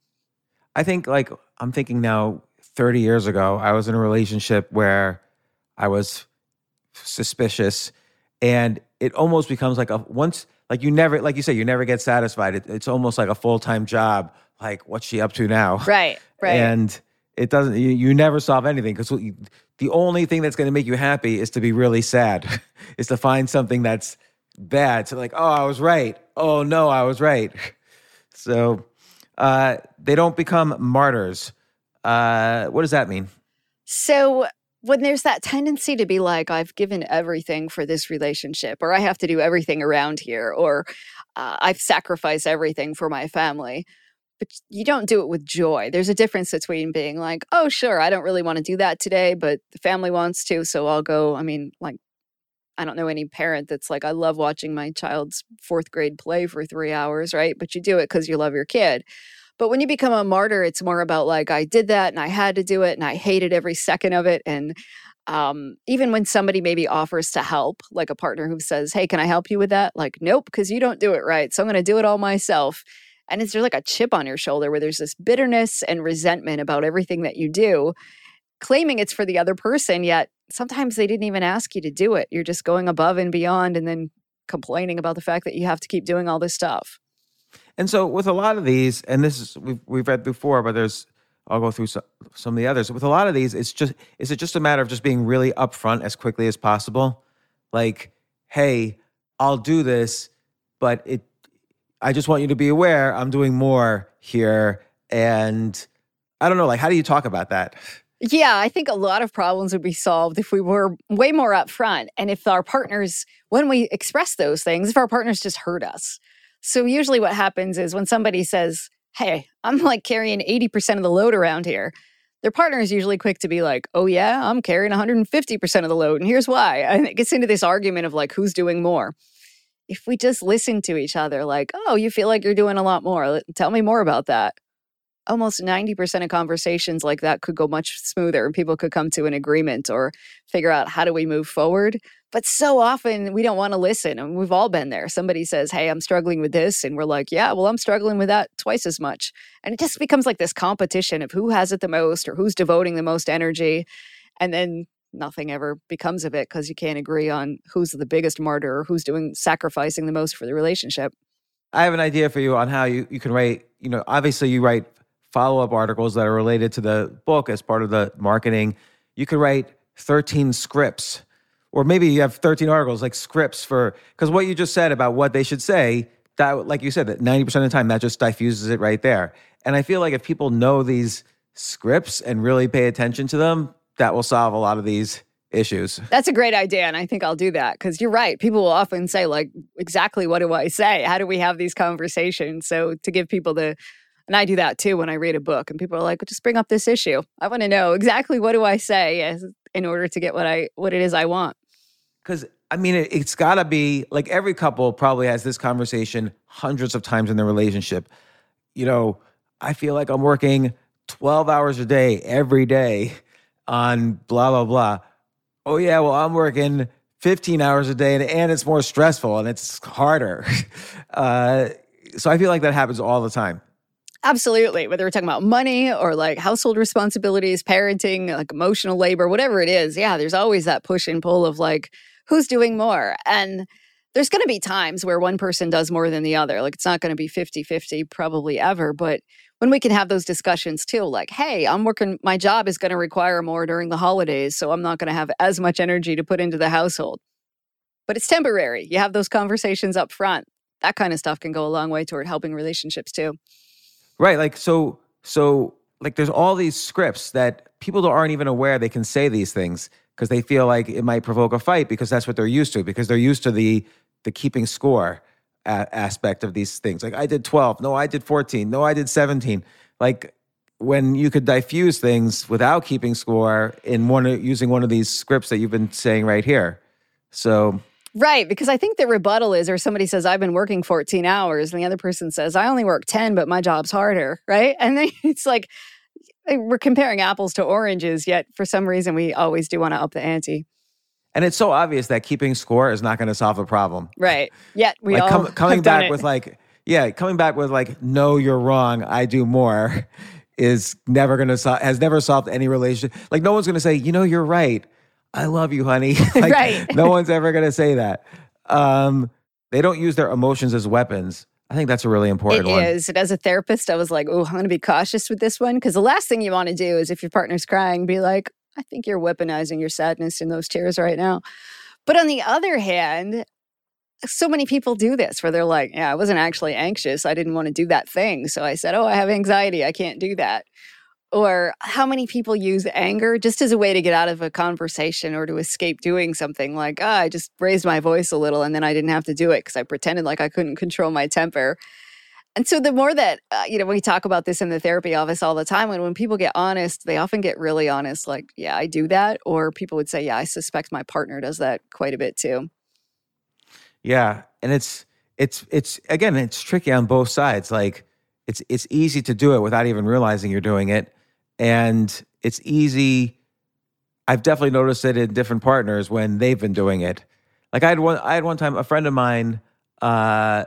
Speaker 4: I think like, I'm thinking now thirty years ago, I was in a relationship where I was suspicious, and it almost becomes like a once, like you never, like you say, you never get satisfied. It, it's almost like a full-time job. Like, what's she up to now?
Speaker 3: Right, right.
Speaker 4: And it doesn't, you, you never solve anything, because the only thing that's going to make you happy is to be really sad, is to find something that's bad. So like, oh, I was right. Oh no, I was right. So uh, they don't become martyrs. Uh, what does that mean?
Speaker 3: So when there's that tendency to be like, I've given everything for this relationship, or I have to do everything around here, or uh, I've sacrificed everything for my family, but you don't do it with joy. There's a difference between being like, oh, sure, I don't really want to do that today, but the family wants to, so I'll go. I mean, like, I don't know any parent that's like, I love watching my child's fourth grade play for three hours, right? But you do it because you love your kid. But when you become a martyr, it's more about like, I did that and I had to do it and I hated every second of it. And um, even when somebody maybe offers to help, like a partner who says, hey, can I help you with that? Like, nope, because you don't do it right. So I'm going to do it all myself. And it's just like a chip on your shoulder where there's this bitterness and resentment about everything that you do, claiming it's for the other person, yet sometimes they didn't even ask you to do it. You're just going above and beyond and then complaining about the fact that you have to keep doing all this stuff.
Speaker 4: And so with a lot of these, and this is, we've, we've read before, but there's, I'll go through some, some of the others. With a lot of these, it's just, is it just a matter of just being really upfront as quickly as possible? Like, hey, I'll do this, but it, I just want you to be aware I'm doing more here. And I don't know, like, how do you talk about that?
Speaker 3: Yeah, I think a lot of problems would be solved if we were way more upfront. And if our partners, when we express those things, if our partners just heard us. So usually what happens is when somebody says, hey, I'm like carrying eighty percent of the load around here, their partner is usually quick to be like, oh yeah, I'm carrying one hundred fifty percent of the load. And here's why. And it gets into this argument of like, who's doing more? if we just listen to each other, like, oh, you feel like you're doing a lot more. Tell me more about that. Almost ninety percent of conversations like that could go much smoother and people could come to an agreement or figure out how do we move forward. But so often we don't want to listen. And we've all been there. Somebody says, hey, I'm struggling with this. And we're like, yeah, well, I'm struggling with that twice as much. And it just becomes like this competition of who has it the most or who's devoting the most energy. And then nothing ever becomes of it because you can't agree on who's the biggest martyr or who's doing sacrificing the most for the relationship.
Speaker 4: I have an idea for you on how you, you can write, you know, obviously you write follow-up articles that are related to the book as part of the marketing. You could write thirteen scripts, or maybe you have thirteen articles, like scripts for, because what you just said about what they should say, that, like you said, that ninety percent of the time, that just diffuses it right there. And I feel like if people know these scripts and really pay attention to them, that will solve a lot of these issues.
Speaker 3: That's a great idea, and I think I'll do that, because you're right. People will often say, like, exactly what do I say? How do we have these conversations? So to give people the, and I do that too when I read a book, and people are like, well, just bring up this issue. I want to know exactly what do I say as, in order to get what I what it is I want.
Speaker 4: Because, I mean, it, it's got to be, like every couple probably has this conversation hundreds of times in their relationship. You know, I feel like I'm working twelve hours a day, every day on blah, blah, blah. Oh, yeah, well, I'm working fifteen hours a day and, and it's more stressful and it's harder. uh, so I feel like that happens all the time.
Speaker 3: Absolutely. Whether we're talking about money or like household responsibilities, parenting, like emotional labor, whatever it is. Yeah, there's always that push and pull of like, who's doing more? And there's going to be times where one person does more than the other. Like it's not going to be fifty-fifty probably ever. But when we can have those discussions too, like, hey, I'm working, my job is going to require more during the holidays, so I'm not going to have as much energy to put into the household. But it's temporary. You have those conversations up front. That kind of stuff can go a long way toward helping relationships too.
Speaker 4: Right. Like, so, so like there's all these scripts that people aren't even aware they can say these things because they feel like it might provoke a fight because that's what they're used to, because they're used to the, the keeping score a- aspect of these things. Like I did twelve. No, I did fourteen. No, I did seventeen. Like when you could diffuse things without keeping score in one of, using one of these scripts that you've been saying right here. So...
Speaker 3: Right, because I think the rebuttal is, or somebody says, I've been working fourteen hours, and the other person says, I only work ten, but my job's harder, right? And then it's like, we're comparing apples to oranges, yet for some reason we always do want to up the ante.
Speaker 4: And it's so obvious that keeping score is not going to solve the problem.
Speaker 3: Right, yet we
Speaker 4: like
Speaker 3: all
Speaker 4: com- coming
Speaker 3: have done
Speaker 4: back
Speaker 3: it.
Speaker 4: with like, yeah, coming back with like, no, you're wrong, I do more, is never going to, so- has never solved any relationship. Like no one's going to say, you know, you're right. I love you, honey. Like,
Speaker 3: right.
Speaker 4: No one's ever going to say that. Um, they don't use their emotions as weapons. I think that's a really important
Speaker 3: It
Speaker 4: one.
Speaker 3: is. And as a therapist, I was like, oh, I'm going to be cautious with this one. Because the last thing you want to do is if your partner's crying, be like, I think you're weaponizing your sadness in those tears right now. But on the other hand, so many people do this where they're like, yeah, I wasn't actually anxious. I didn't want to do that thing. So I said, oh, I have anxiety. I can't do that. Or how many people use anger just as a way to get out of a conversation or to escape doing something like, oh, I just raised my voice a little and then I didn't have to do it because I pretended like I couldn't control my temper. And so the more that, uh, you know, we talk about this in the therapy office all the time, and when people get honest, they often get really honest, like, yeah, I do that. Or people would say, yeah, I suspect my partner does that quite a bit too.
Speaker 4: Yeah. And it's, it's, it's, again, it's tricky on both sides. Like it's, it's easy to do it without even realizing you're doing it. And it's easy. I've definitely noticed it in different partners when they've been doing it. Like I had one, I had one time a friend of mine, uh,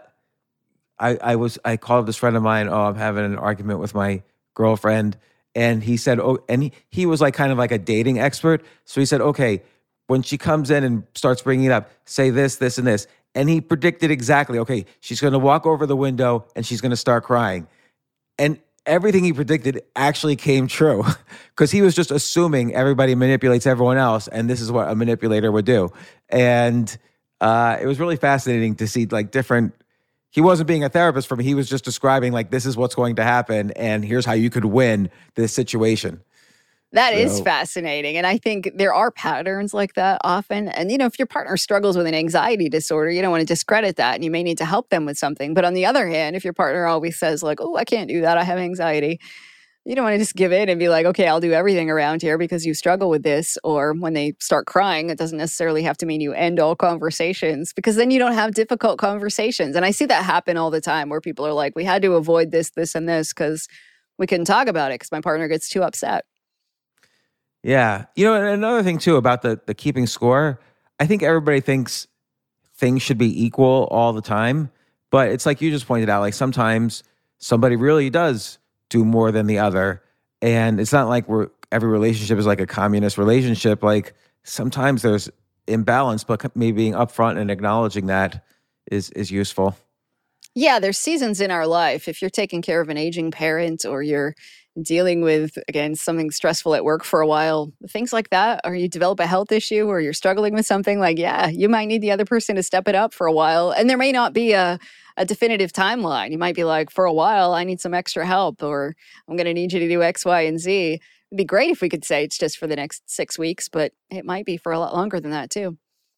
Speaker 4: I, I was, I called this friend of mine, oh, I'm having an argument with my girlfriend. And he said, oh, and he, he was like kind of like a dating expert. So he said, okay, when she comes in and starts bringing it up, say this, this, and this. And he predicted exactly, okay, she's going to walk over the window and she's going to start crying. And everything he predicted actually came true because he was just assuming everybody manipulates everyone else. And this is what a manipulator would do. And uh, it was really fascinating to see like different, he wasn't being a therapist for me. He was just describing like, this is what's going to happen. And here's how you could win this situation.
Speaker 3: That
Speaker 4: So-
Speaker 3: is fascinating. And I think there are patterns like that often. And, you know, if your partner struggles with an anxiety disorder, you don't want to discredit that and you may need to help them with something. But on the other hand, if your partner always says like, oh, I can't do that, I have anxiety, You don't want to just give in and be like, okay, I'll do everything around here because you struggle with this. Or when they start crying, it doesn't necessarily have to mean you end all conversations, because then you don't have difficult conversations. And I see that happen all the time where people are like, we had to avoid this, this, and this because we couldn't talk about it because my partner gets too upset.
Speaker 4: Yeah. You know, and another thing too about the the keeping score, I think everybody thinks things should be equal all the time. But it's like you just pointed out, like sometimes somebody really does do more than the other. And it's not like we're every relationship is like a communist relationship. Like sometimes there's imbalance, but maybe being upfront and acknowledging that is is useful.
Speaker 3: Yeah, there's seasons in our life. If you're taking care of an aging parent or you're dealing with, again, something stressful at work for a while, things like that, or you develop a health issue or you're struggling with something, like, yeah, you might need the other person to step it up for a while. And there may not be a, a definitive timeline. You might be like, for a while, I need some extra help, or I'm going to need you to do X, Y, and Z. It'd be great if we could say it's just for the next six weeks, but it might be for a lot longer than that too.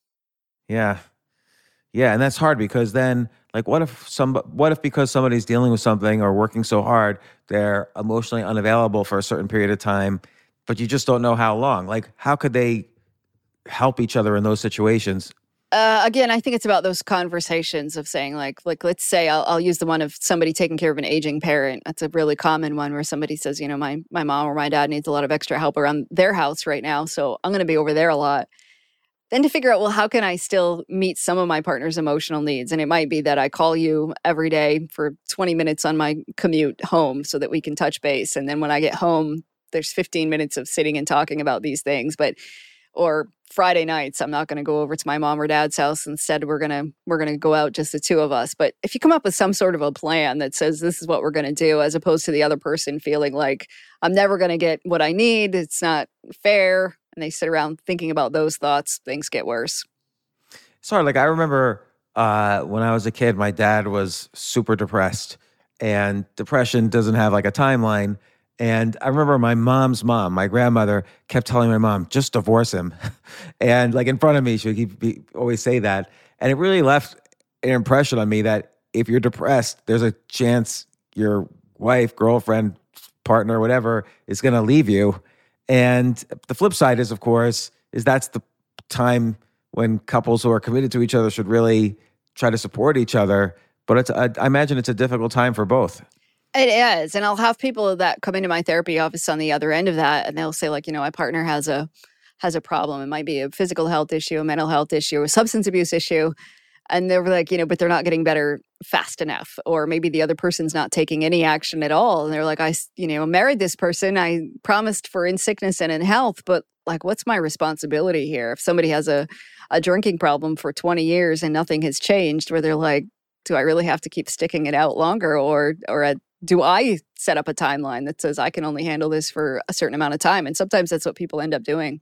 Speaker 4: Yeah. Yeah, and that's hard because then, like, what if some, what if because somebody's dealing with something or working so hard, they're emotionally unavailable for a certain period of time, but you just don't know how long? Like, how could they help each other in those situations?
Speaker 3: Uh, again, I think it's about those conversations of saying, like, like let's say I'll, I'll use the one of somebody taking care of an aging parent. That's a really common one where somebody says, you know, my my mom or my dad needs a lot of extra help around their house right now, so I'm going to be over there a lot. Then to figure out, well, how can I still meet some of my partner's emotional needs? And it might be that I call you every day for twenty minutes on my commute home so that we can touch base. And then when I get home, there's fifteen minutes of sitting and talking about these things. But or Friday nights, I'm not going to go over to my mom or dad's house. Instead, we're going to we're going to go out, just the two of us. But if you come up with some sort of a plan that says this is what we're going to do, as opposed to the other person feeling like I'm never going to get what I need, it's not fair, and they sit around thinking about those thoughts, things get worse.
Speaker 4: Sorry, like I remember uh, when I was a kid, my dad was super depressed, and depression doesn't have like a timeline. And I remember my mom's mom, my grandmother, kept telling my mom, just divorce him. And like in front of me, she would keep, be, always say that. And it really left an impression on me that if you're depressed, there's a chance your wife, girlfriend, partner, whatever, is going to leave you. And the flip side is, of course, is that's the time when couples who are committed to each other should really try to support each other. But it's, I, I imagine it's a difficult time for both.
Speaker 3: It is. And I'll have people that come into my therapy office on the other end of that, and they'll say, like, you know, my partner has a has a problem. It might be a physical health issue, a mental health issue, a substance abuse issue. And they're like, you know, but they're not getting better fast enough. Or maybe the other person's not taking any action at all. And they're like, I, you know, married this person. I promised for in sickness and in health, but like, what's my responsibility here? If somebody has a, a drinking problem for twenty years and nothing has changed, where they're like, do I really have to keep sticking it out longer? Or, or a, do I set up a timeline that says I can only handle this for a certain amount of time? And sometimes that's what people end up doing.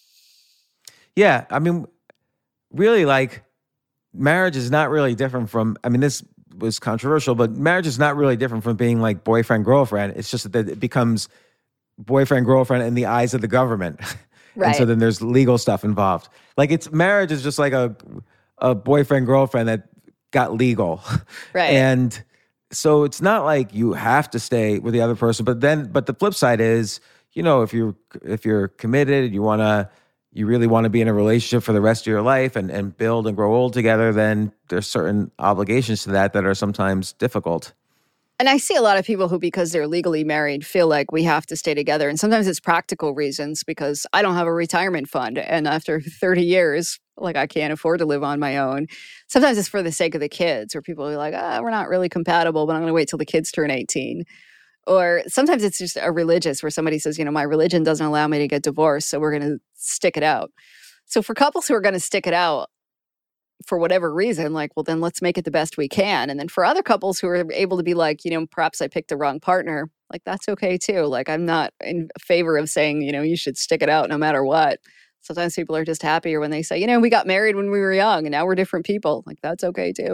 Speaker 4: Yeah. I mean, really, like, marriage is not really different from, I mean, this was controversial, but marriage is not really different from being like boyfriend, girlfriend. It's just that it becomes boyfriend, girlfriend in the eyes of the government.
Speaker 3: Right.
Speaker 4: And so then there's legal stuff involved. Like, it's marriage is just like a, a boyfriend, girlfriend that got legal.
Speaker 3: Right.
Speaker 4: And so it's not like you have to stay with the other person, but then, but the flip side is, you know, if you're, if you're committed and you want to, you really want to be in a relationship for the rest of your life and, and build and grow old together, then there's certain obligations to that that are sometimes difficult.
Speaker 3: And I see a lot of people who, because they're legally married, feel like we have to stay together. And sometimes it's practical reasons, because I don't have a retirement fund. And after thirty years, like, I can't afford to live on my own. Sometimes it's for the sake of the kids, where people are like, ah, oh, we're not really compatible, but I'm going to wait till the kids turn eighteen. Or sometimes it's just a religious, where somebody says, you know, my religion doesn't allow me to get divorced, so we're going to stick it out. So for couples who are going to stick it out for whatever reason, like, well, then let's make it the best we can. And then for other couples who are able to be like, you know, perhaps I picked the wrong partner, like, that's okay too. Like, I'm not in favor of saying, you know, you should stick it out no matter what. Sometimes people are just happier when they say, you know, we got married when we were young and now we're different people. Like, that's okay too.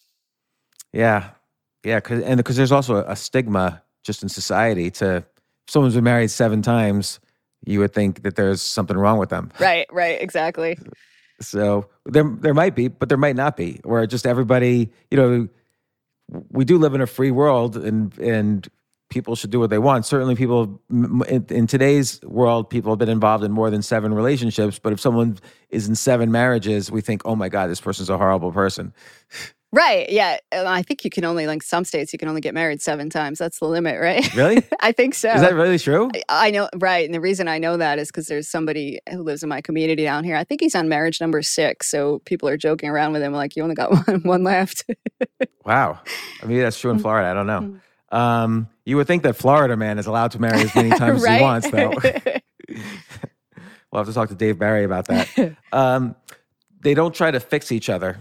Speaker 4: Yeah. Yeah. Cause, and because there's also a stigma just in society to, if someone's been married seven times, you would think that there's something wrong with them.
Speaker 3: Right, right, exactly.
Speaker 4: So there there might be, but there might not be, where just everybody, you know, we do live in a free world, and and people should do what they want. Certainly people, in, in today's world, people have been involved in more than seven relationships. But if someone is in seven marriages, we think, oh my God, this person's a horrible person.
Speaker 3: Right. Yeah. And I think you can only, like some states, you can only get married seven times. That's the limit, right?
Speaker 4: Really?
Speaker 3: I think so.
Speaker 4: Is that really true?
Speaker 3: I, I know. Right. And the reason I know that is because there's somebody who lives in my community down here. I think he's on marriage number six. So people are joking around with him like, you only got one, one left.
Speaker 4: Wow. I mean, that's true in Florida. I don't know. Um, you would think that Florida man is allowed to marry as many times
Speaker 3: right?
Speaker 4: as he wants, though. We'll have to talk to Dave Barry about that. Um, they don't try to fix each other.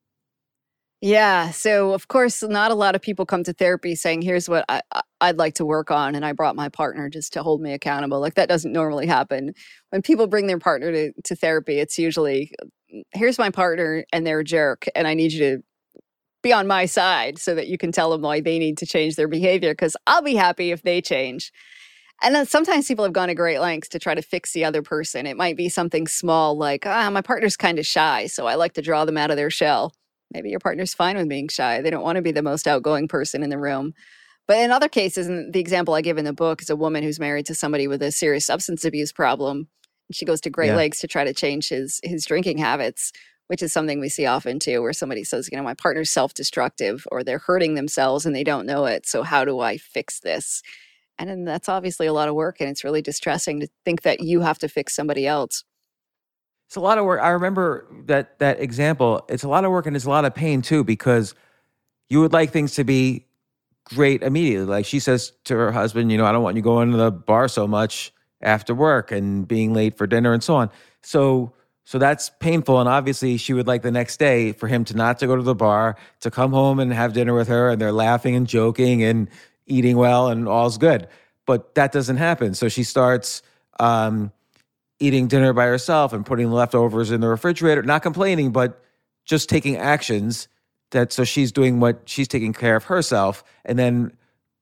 Speaker 3: Yeah. So, of course, not a lot of people come to therapy saying, here's what I, I'd like to work on. And I brought my partner just to hold me accountable. Like, that doesn't normally happen. When people bring their partner to, to therapy, it's usually, here's my partner and they're a jerk. And I need you to be on my side so that you can tell them why they need to change their behavior, because I'll be happy if they change. And then sometimes people have gone to great lengths to try to fix the other person. It might be something small like, ah, my partner's kind of shy, so I like to draw them out of their shell. Maybe your partner's fine with being shy. They don't want to be the most outgoing person in the room. But in other cases, and the example I give in the book is a woman who's married to somebody with a serious substance abuse problem. And she goes to great
Speaker 4: Yeah.
Speaker 3: lengths to try to change his his drinking habits, which is something we see often too, where somebody says, you know, my partner's self-destructive or they're hurting themselves and they don't know it. So how do I fix this? And then that's obviously a lot of work, and it's really distressing to think that you have to fix somebody else.
Speaker 4: It's a lot of work. I remember that that example. It's a lot of work and it's a lot of pain too, because you would like things to be great immediately. Like she says to her husband, you know, I don't want you going to the bar so much after work and being late for dinner and so on. So so that's painful. And obviously she would like the next day for him to not to go to the bar, to come home and have dinner with her, and they're laughing and joking and eating well and all's good. But that doesn't happen. So she starts um, eating dinner by herself and putting leftovers in the refrigerator, not complaining, but just taking actions that, so she's doing what she's taking care of herself. And then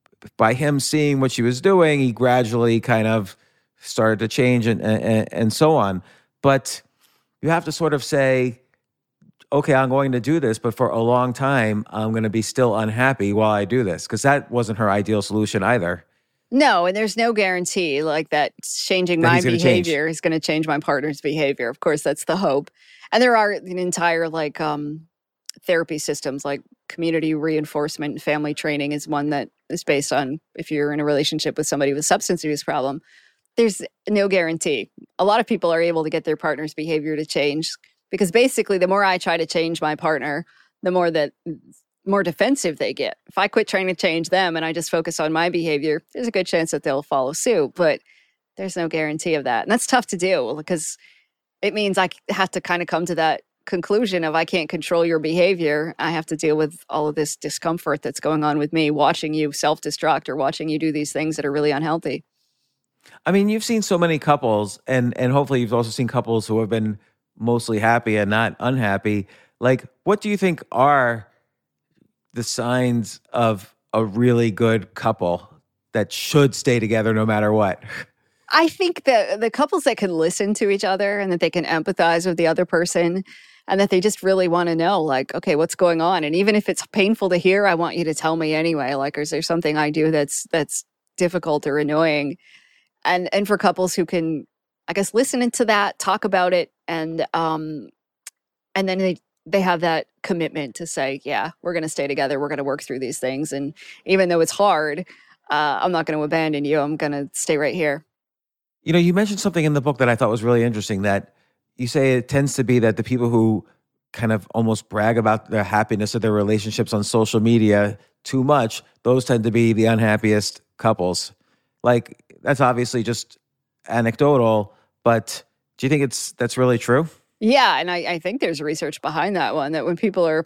Speaker 4: by him seeing what she was doing, he gradually kind of started to change and, and, and so on. But you have to sort of say, okay, I'm going to do this, but for a long time, I'm going to be still unhappy while I do this, because that wasn't her ideal solution either.
Speaker 3: No, and there's no guarantee like that changing
Speaker 4: That
Speaker 3: my
Speaker 4: he's gonna
Speaker 3: behavior
Speaker 4: change.
Speaker 3: is going to change my partner's behavior. Of course, that's the hope. And there are an entire like um, therapy systems, like community reinforcement and family training is one that is based on if you're in a relationship with somebody with a substance abuse problem. There's no guarantee. A lot of people are able to get their partner's behavior to change because basically the more I try to change my partner, the more that more defensive they get. If I quit trying to change them and I just focus on my behavior, there's a good chance that they'll follow suit, but there's no guarantee of that. And that's tough to do because it means I have to kind of come to that conclusion of I can't control your behavior. I have to deal with all of this discomfort that's going on with me, watching you self-destruct or watching you do these things that are really unhealthy.
Speaker 4: I mean, you've seen so many couples, and and hopefully you've also seen couples who have been mostly happy and not unhappy. Like, what do you think are the signs of a really good couple that should stay together no matter what?
Speaker 3: I think that the couples that can listen to each other and that they can empathize with the other person and that they just really want to know, like, okay, what's going on? And even if it's painful to hear, I want you to tell me anyway. Like, is there something I do that's that's difficult or annoying? And and for couples who can, I guess, listen into that, talk about it, and um, and then they they have that commitment to say, yeah, we're going to stay together. We're going to work through these things. And even though it's hard, uh, I'm not going to abandon you. I'm going to stay right here.
Speaker 4: You know, you mentioned something in the book that I thought was really interesting, that you say it tends to be that the people who kind of almost brag about the happiness of their relationships on social media too much, those tend to be the unhappiest couples. Like, that's obviously just anecdotal, but do you think it's that's really true?
Speaker 3: Yeah, and I, I think there's research behind that one, that when people are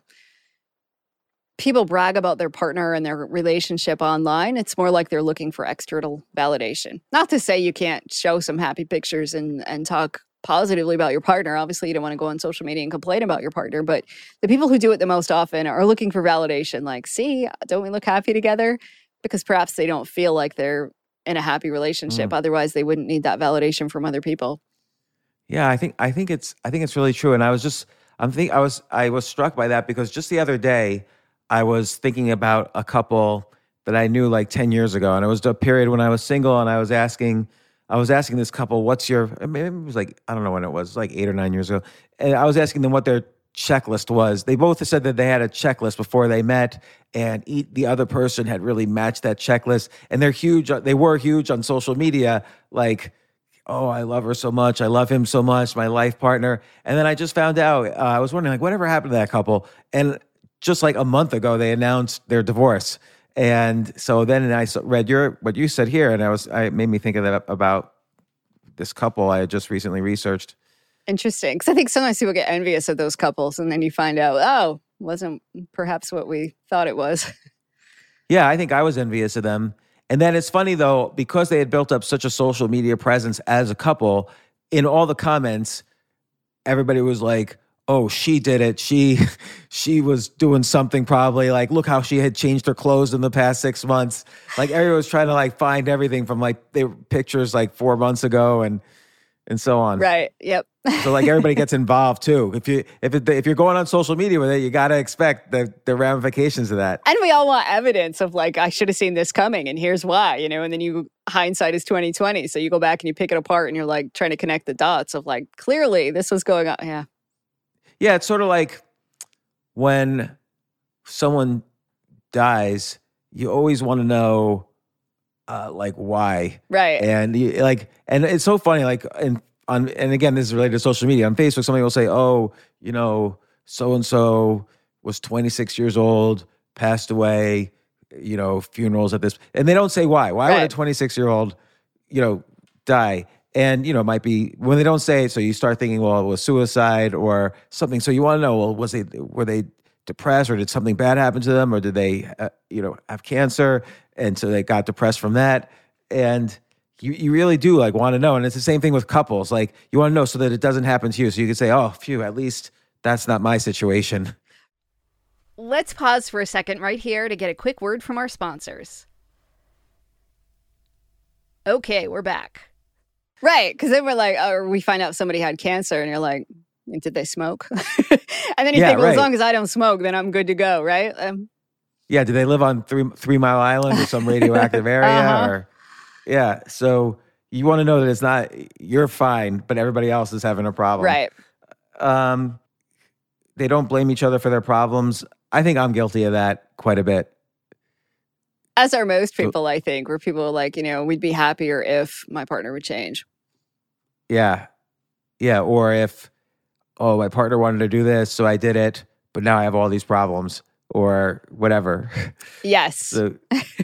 Speaker 3: people brag about their partner and their relationship online, it's more like they're looking for external validation. Not to say you can't show some happy pictures and, and talk positively about your partner. Obviously, you don't want to go on social media and complain about your partner, but the people who do it the most often are looking for validation. Like, see, don't we look happy together? Because perhaps they don't feel like they're in a happy relationship. Mm. Otherwise, they wouldn't need that validation from other people.
Speaker 4: Yeah, I think I think it's I think it's really true. And I was just I'm think I was I was struck by that because just the other day I was thinking about a couple that I knew like ten years ago. And it was a period when I was single and I was asking, I was asking this couple, what's your, maybe it was like, I don't know when it was, it was like eight or nine years ago. And I was asking them what their checklist was. They both said that they had a checklist before they met, and each, the other person had really matched that checklist. And they're huge, they were huge on social media, like, oh, I love her so much. I love him so much, my life partner. And then I just found out, uh, I was wondering, like, whatever happened to that couple? And just like a month ago, they announced their divorce. And so then I read your what you said here, and I was I it made me think of that about this couple I had just recently researched.
Speaker 3: Interesting, because I think sometimes people get envious of those couples, and then you find out, oh, wasn't perhaps what we thought it was.
Speaker 4: Yeah, I think I was envious of them. And then it's funny though, because they had built up such a social media presence as a couple, in all the comments, everybody was like, oh, she did it. She she was doing something probably. Like, look how she had changed her clothes in the past six months. Like, everyone was trying to like find everything from like they pictures like four months ago and and so on.
Speaker 3: Right. Yep.
Speaker 4: So like everybody gets involved too. If you if it, if you're going on social media with it, you got to expect the the ramifications of that.
Speaker 3: And we all want evidence of like, I should have seen this coming, and here's why, you know. And then you hindsight is twenty twenty, so you go back and you pick it apart, and you're like trying to connect the dots of like, clearly this was going on. Yeah.
Speaker 4: Yeah, it's sort of like when someone dies, you always want to know, uh, like, why,
Speaker 3: right?
Speaker 4: And you, like, and it's so funny, like, and on, and again, this is related to social media. On Facebook, somebody will say, "Oh, you know, so and so was twenty-six years old, passed away, you know, funerals at this," and they don't say why. Why right. would a twenty-six year old, you know, die? And, you know, it might be, when they don't say it, so you start thinking, well, it was suicide or something. So you want to know, well, was they, were they depressed, or did something bad happen to them, or did they, uh, you know, have cancer? And so they got depressed from that. And you, you really do like want to know. And it's the same thing with couples. Like, you want to know so that it doesn't happen to you. So you can say, oh, phew, at least that's not my situation.
Speaker 3: Let's pause for a second right here to get a quick word from our sponsors. Okay, we're back. Right, because then we're like, or we find out somebody had cancer, and you're like, did they smoke? And then you
Speaker 4: yeah,
Speaker 3: think, well,
Speaker 4: right.
Speaker 3: as long as I don't smoke, then I'm good to go, right? Um,
Speaker 4: yeah, do they live on Three Three Mile Island or some radioactive area? uh-huh. Or yeah, so you want to know that it's not, you're fine, but everybody else is having a problem.
Speaker 3: Right.
Speaker 4: Um, they don't blame each other for their problems. I think I'm guilty of that quite a bit.
Speaker 3: As are most people, I think, where people are like, you know, we'd be happier if my partner would change.
Speaker 4: Yeah. Yeah. Or if, oh, my partner wanted to do this, so I did it, but now I have all these problems or whatever.
Speaker 3: Yes.
Speaker 4: So,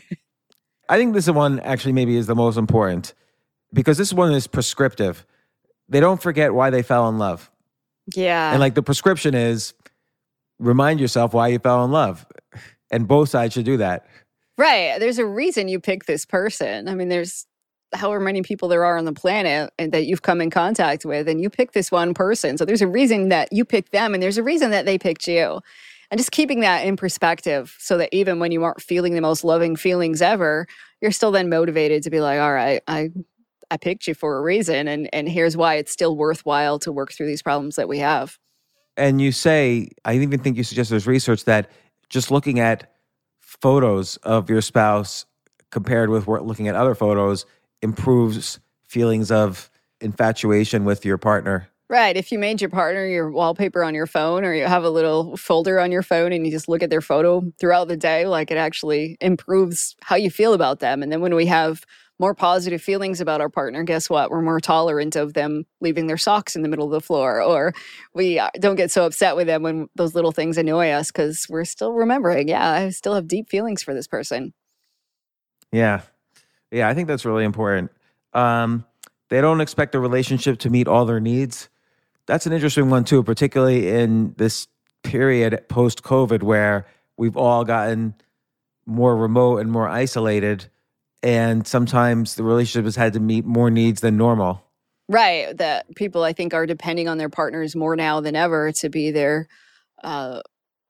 Speaker 4: I think this one actually maybe is the most important, because this one is prescriptive. They don't forget why they fell in love.
Speaker 3: Yeah.
Speaker 4: And like the prescription is, remind yourself why you fell in love. And both sides should do that.
Speaker 3: Right. There's a reason you pick this person. I mean, there's however many people there are on the planet and that you've come in contact with, and you pick this one person. So there's a reason that you picked them, and there's a reason that they picked you. And just keeping that in perspective so that even when you aren't feeling the most loving feelings ever, you're still then motivated to be like, all right, I I picked you for a reason, and, and here's why it's still worthwhile to work through these problems that we have.
Speaker 4: And you say, I even think you suggest there's research that just looking at photos of your spouse compared with looking at other photos improves feelings of infatuation with your partner.
Speaker 3: Right. If you made your partner your wallpaper on your phone, or you have a little folder on your phone and you just look at their photo throughout the day, like, it actually improves how you feel about them. And then when we have more positive feelings about our partner, guess what? We're more tolerant of them leaving their socks in the middle of the floor, or we don't get so upset with them when those little things annoy us, because we're still remembering, yeah, I still have deep feelings for this person.
Speaker 4: Yeah. Yeah, I think that's really important. Um, they don't expect a relationship to meet all their needs. That's an interesting one too, particularly in this period post-COVID where we've all gotten more remote and more isolated. And sometimes the relationship has had to meet more needs than normal.
Speaker 3: Right. That people, I think, are depending on their partners more now than ever to be their uh,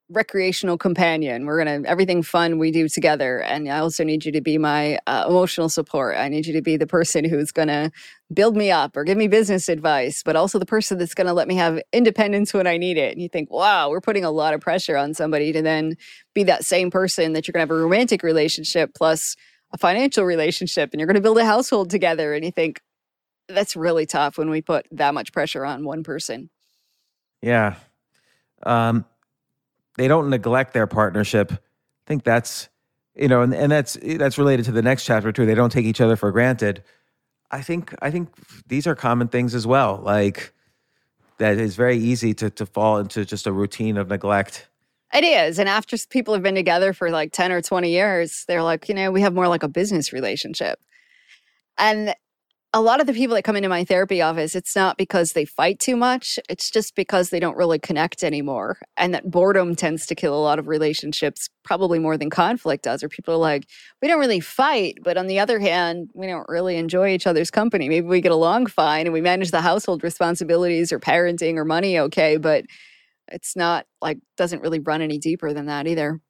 Speaker 3: recreational companion. We're going to, everything fun we do together. And I also need you to be my uh, emotional support. I need you to be the person who's going to build me up or give me business advice, but also the person that's going to let me have independence when I need it. And you think, wow, we're putting a lot of pressure on somebody to then be that same person that you're going to have a romantic relationship plus a financial relationship, and you're going to build a household together. And you think, that's really tough when we put that much pressure on one person.
Speaker 4: Yeah. Um, they don't neglect their partnership. I think that's, you know, and, and that's that's related to the next chapter too. They don't take each other for granted. I think I think these are common things as well. Like that it's very easy to to fall into just a routine of neglect.
Speaker 3: It is. And after people have been together for like ten or twenty years, they're like, you know, we have more like a business relationship. And a lot of the people that come into my therapy office, it's not because they fight too much. It's just because they don't really connect anymore. And that boredom tends to kill a lot of relationships, probably more than conflict does. Or people are like, we don't really fight, but on the other hand, we don't really enjoy each other's company. Maybe we get along fine and we manage the household responsibilities or parenting or money okay, but it's not like, doesn't really run any deeper than that either.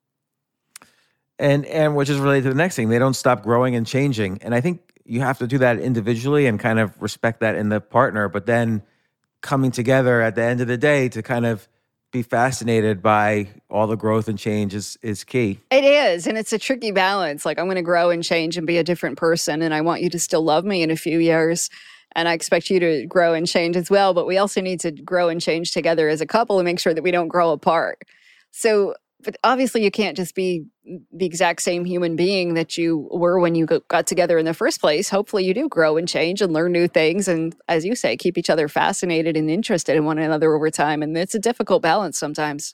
Speaker 4: And and which is related to the next thing. They don't stop growing and changing. And I think you have to do that individually and kind of respect that in the partner, but then coming together at the end of the day to kind of be fascinated by all the growth and change is, is key.
Speaker 3: It is. And it's a tricky balance. Like, I'm going to grow and change and be a different person. And I want you to still love me in a few years. And I expect you to grow and change as well. But we also need to grow and change together as a couple and make sure that we don't grow apart. So, but obviously you can't just be the exact same human being that you were when you got together in the first place. Hopefully you do grow and change and learn new things. And as you say, keep each other fascinated and interested in one another over time. And it's a difficult balance sometimes.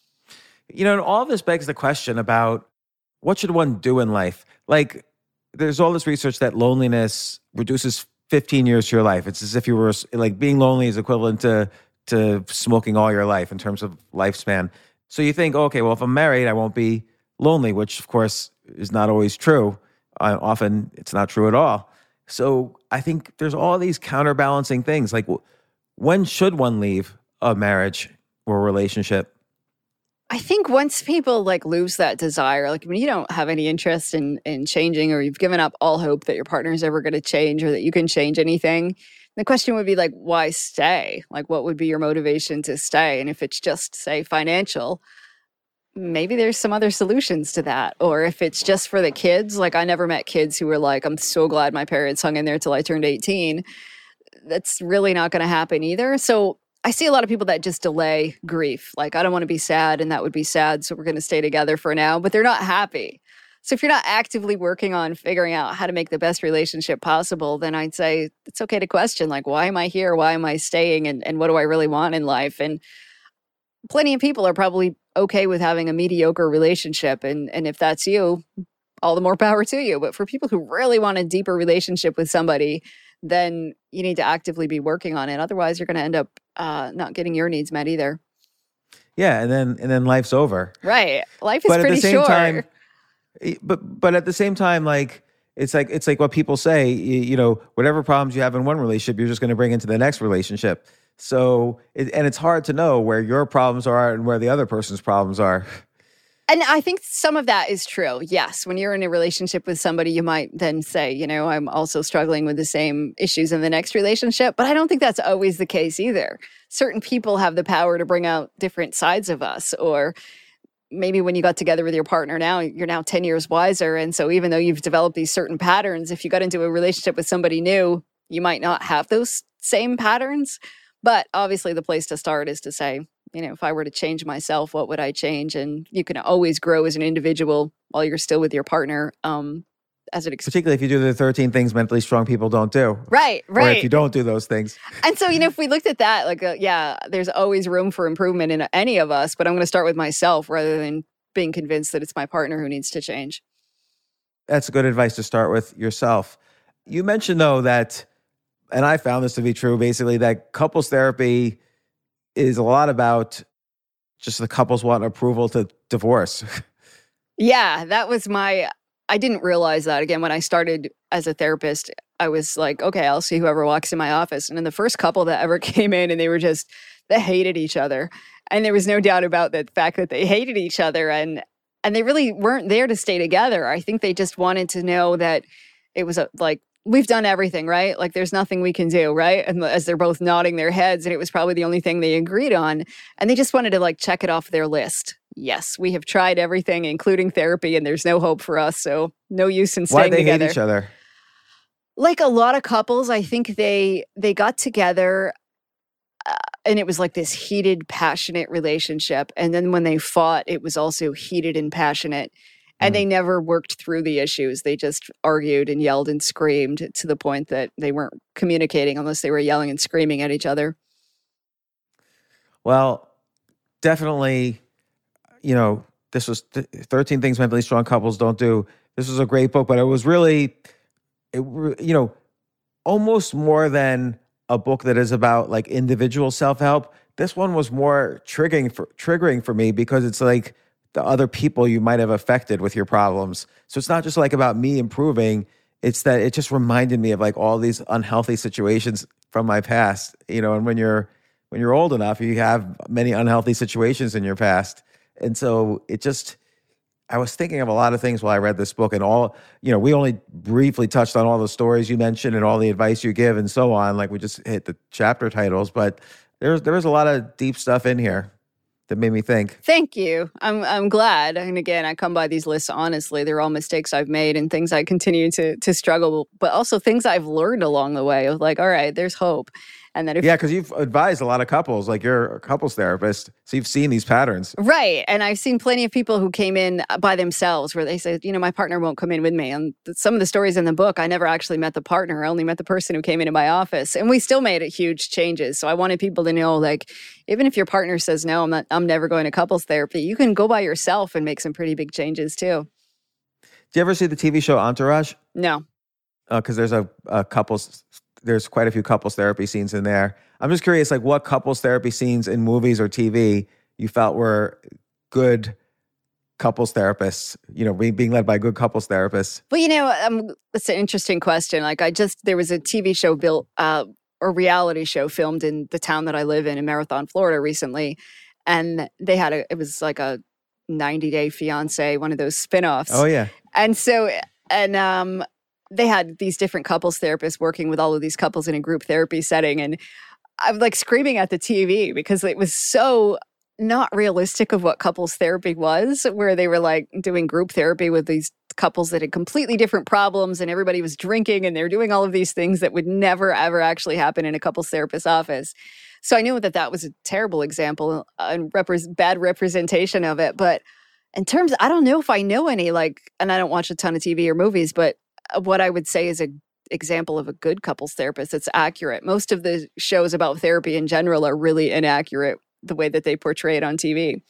Speaker 4: You know, and all of this begs the question about what should one do in life? Like, there's all this research that loneliness reduces fifteen years to your life. It's as if you were, like, being lonely is equivalent to, to smoking all your life in terms of lifespan. So you think, okay, well, if I'm married, I won't be lonely, which of course is not always true. Uh, often it's not true at all. So I think there's all these counterbalancing things. Like, when should one leave a marriage or relationship?
Speaker 3: I think once people like lose that desire, like when you don't have any interest in in changing, or you've given up all hope that your partner is ever going to change or that you can change anything, the question would be like, why stay? Like, what would be your motivation to stay? And if it's just, say, financial, maybe there's some other solutions to that. Or if it's just for the kids, like I never met kids who were like, I'm so glad my parents hung in there till I turned eighteen. That's really not going to happen either. So I see a lot of people that just delay grief. Like, I don't want to be sad and that would be sad, so we're going to stay together for now, but they're not happy. So if you're not actively working on figuring out how to make the best relationship possible, then I'd say it's okay to question, like, why am I here? Why am I staying? And, and what do I really want in life? And plenty of people are probably okay with having a mediocre relationship. And, and if that's you, all the more power to you. But for people who really want a deeper relationship with somebody, then you need to actively be working on it. Otherwise, you're going to end up uh, not getting your needs met either.
Speaker 4: Yeah, and then and then life's over.
Speaker 3: Right. Life is
Speaker 4: but
Speaker 3: pretty
Speaker 4: at the same
Speaker 3: short.
Speaker 4: Time, but but at the same time, like it's like it's like what people say. You, you know, whatever problems you have in one relationship, you're just going to bring into the next relationship. So, it, and it's hard to know where your problems are and where the other person's problems are.
Speaker 3: And I think some of that is true. Yes. When you're in a relationship with somebody, you might then say, you know, I'm also struggling with the same issues in the next relationship. But I don't think that's always the case either. Certain people have the power to bring out different sides of us. Or maybe when you got together with your partner now, you're now ten years wiser. And so even though you've developed these certain patterns, if you got into a relationship with somebody new, you might not have those same patterns. But obviously the place to start is to say, you know, if I were to change myself, what would I change? And you can always grow as an individual while you're still with your partner. Um, as an ex-
Speaker 4: Particularly if you do the thirteen things mentally strong people don't do.
Speaker 3: Right, right.
Speaker 4: Or if you don't do those things.
Speaker 3: And so, you know, if we looked at that, like, uh, yeah, there's always room for improvement in any of us, but I'm going to start with myself rather than being convinced that it's my partner who needs to change.
Speaker 4: That's good advice to start with yourself. You mentioned, though, that, and I found this to be true, basically, that couples therapy is a lot about just the couples want approval to divorce.
Speaker 3: Yeah, that was my, I didn't realize that. Again, when I started as a therapist, I was like, okay, I'll see whoever walks in my office. And then the first couple that ever came in and they were just, they hated each other. And there was no doubt about the fact that they hated each other. And and they really weren't there to stay together. I think they just wanted to know that it was a, like, we've done everything, right? Like, there's nothing we can do, right? And as they're both nodding their heads, and it was probably the only thing they agreed on. And they just wanted to, like, check it off their list. Yes, we have tried everything, including therapy, and there's no hope for us. So no use in staying
Speaker 4: Why they
Speaker 3: together.
Speaker 4: hate each other?
Speaker 3: Like a lot of couples, I think they they got together uh, and it was like this heated, passionate relationship. And then when they fought, it was also heated and passionate. And mm. they never worked through the issues. They just argued and yelled and screamed to the point that they weren't communicating unless they were yelling and screaming at each other.
Speaker 4: Well, definitely, you know, this was th- thirteen Things Mentally Strong Couples Don't Do. This was a great book, but it was really, it, you know, almost more than a book that is about like individual self-help. This one was more triggering for, triggering for me because it's like the other people you might have affected with your problems. So it's not just like about me improving. It's that it just reminded me of like all these unhealthy situations from my past, you know, and when you're, when you're old enough, you have many unhealthy situations in your past. And so it just, I was thinking of a lot of things while I read this book, and all, you know, we only briefly touched on all the stories you mentioned and all the advice you give and so on. Like we just hit the chapter titles, but there's, there was a lot of deep stuff in here that made me think.
Speaker 3: Thank you. I'm I'm glad. And again, I come by these lists honestly. They're all mistakes I've made and things I continue to to struggle, but also things I've learned along the way of like, all right, there's hope. And that if
Speaker 4: yeah, because you've advised a lot of couples, like you're a couples therapist, so you've seen these patterns.
Speaker 3: Right. And I've seen plenty of people who came in by themselves where they said, you know, my partner won't come in with me. And some of the stories in the book, I never actually met the partner. I only met the person who came into my office. And we still made it huge changes. So I wanted people to know, like, even if your partner says, no, I'm not, I'm never going to couples therapy, you can go by yourself and make some pretty big changes too.
Speaker 4: Do you ever see the T V show Entourage?
Speaker 3: No.
Speaker 4: Because uh, there's a, a couples... There's quite a few couples therapy scenes in there. I'm just curious, like what couples therapy scenes in movies or T V you felt were good couples therapists, you know, being led by good couples therapists?
Speaker 3: Well, you know, um, that's an interesting question. Like I just, there was a T V show built, uh, or reality show filmed in the town that I live in, in Marathon, Florida recently. And they had a, it was like a ninety day fiance, one of those spinoffs.
Speaker 4: Oh yeah.
Speaker 3: And so, and, um, they had these different couples therapists working with all of these couples in a group therapy setting. And I'm like screaming at the T V because it was so not realistic of what couples therapy was, where they were like doing group therapy with these couples that had completely different problems and everybody was drinking and they're doing all of these things that would never, ever actually happen in a couples therapist office. So I knew that that was a terrible example and repre- bad representation of it. But in terms, I don't know if I know any, like, and I don't watch a ton of T V or movies, but what I would say is an example of a good couples therapist that's accurate. Most of the shows about therapy in general are really inaccurate the way that they portray it on T V.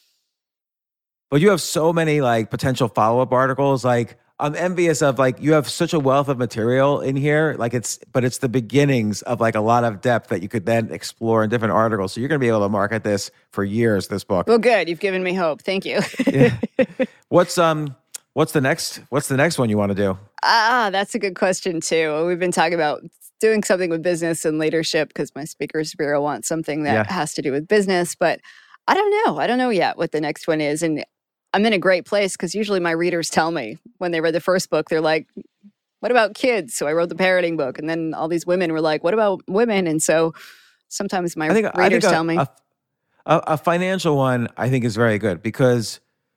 Speaker 4: But you have so many like potential follow-up articles. Like I'm envious of like, you have such a wealth of material in here. Like it's, but it's the beginnings of like a lot of depth that you could then explore in different articles. So you're going to be able to market this for years, this book.
Speaker 3: Well, good. You've given me hope. Thank you.
Speaker 4: Yeah. What's, um, what's the next, what's the next one you want to do?
Speaker 3: Ah, that's a good question too. We've been talking about doing something with business and leadership because my speakers bureau wants something that
Speaker 4: yeah.
Speaker 3: has to do with business, but I don't know. I don't know yet what the next one is. And I'm in a great place because usually my readers tell me when they read the first book, they're like, what about kids? So I wrote the parenting book. And then all these women were like, what about women? And so sometimes my I think, readers I think a, tell me.
Speaker 4: A, a, a financial one I think is very good because,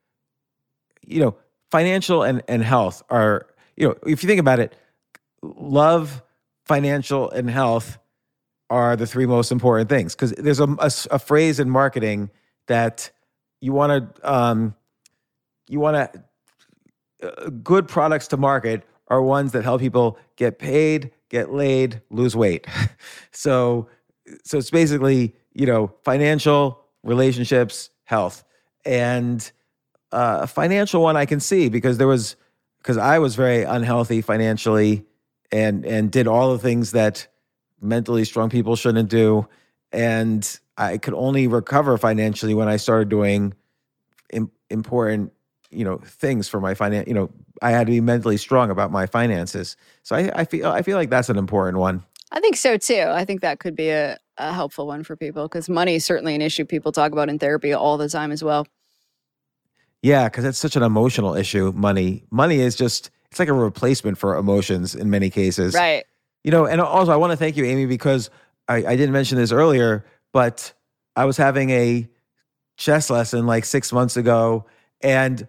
Speaker 4: you know, financial and, and health are, you know, if you think about it, love, financial, and health are the three most important things. Because there's a, a, a phrase in marketing that you want to, um, you want to, uh, good products to market are ones that help people get paid, get laid, lose weight. so, so it's basically, you know, financial, relationships, health, and uh, a financial one I can see because there was. Because I was very unhealthy financially and and did all the things that mentally strong people shouldn't do. And I could only recover financially when I started doing im- important, you know, things for my finance. You know, I had to be mentally strong about my finances. So I, I feel I feel like that's an important one.
Speaker 3: I think so too. I think that could be a, a helpful one for people because money is certainly an issue people talk about in therapy all the time as well.
Speaker 4: Yeah, because it's such an emotional issue, money. Money is just, it's like a replacement for emotions in many cases.
Speaker 3: Right.
Speaker 4: You know, and also I want to thank you, Amy, because I, I didn't mention this earlier, but I was having a chess lesson like six months ago, and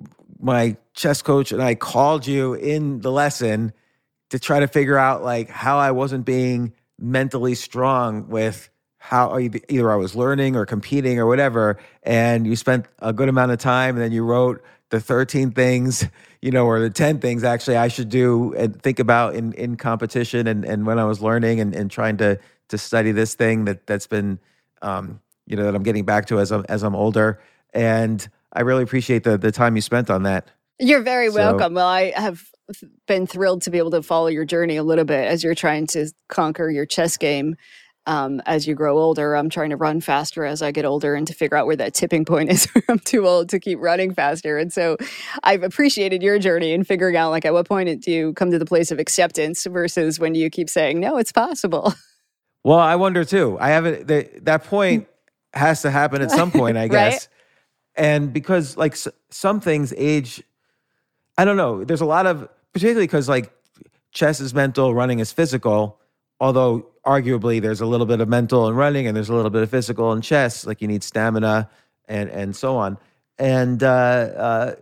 Speaker 4: my chess coach and I called you in the lesson to try to figure out like how I wasn't being mentally strong with how either I was learning or competing or whatever. And you spent a good amount of time, and then you wrote the thirteen things, you know, or the ten things actually I should do and think about in, in competition and, and when I was learning and, and trying to to study this thing that that's been, um, you know, that I'm getting back to as I'm as I'm older. And I really appreciate the the time you spent on that.
Speaker 3: You're very
Speaker 4: So-
Speaker 3: welcome. Well, I have been thrilled to be able to follow your journey a little bit as you're trying to conquer your chess game. Um, as you grow older, I'm trying to run faster as I get older and to figure out where that tipping point is where I'm too old to keep running faster. And so I've appreciated your journey in figuring out like at what point do you come to the place of acceptance versus when you keep saying, no, it's possible.
Speaker 4: Well, I wonder too. I haven't, the, that point has to happen at some point, I guess.
Speaker 3: Right?
Speaker 4: And because like s- some things age, I don't know. There's a lot of, particularly because like chess is mental, running is physical, although arguably there's a little bit of mental in running and there's a little bit of physical in chess. Like you need stamina and, and so on. And uh, uh,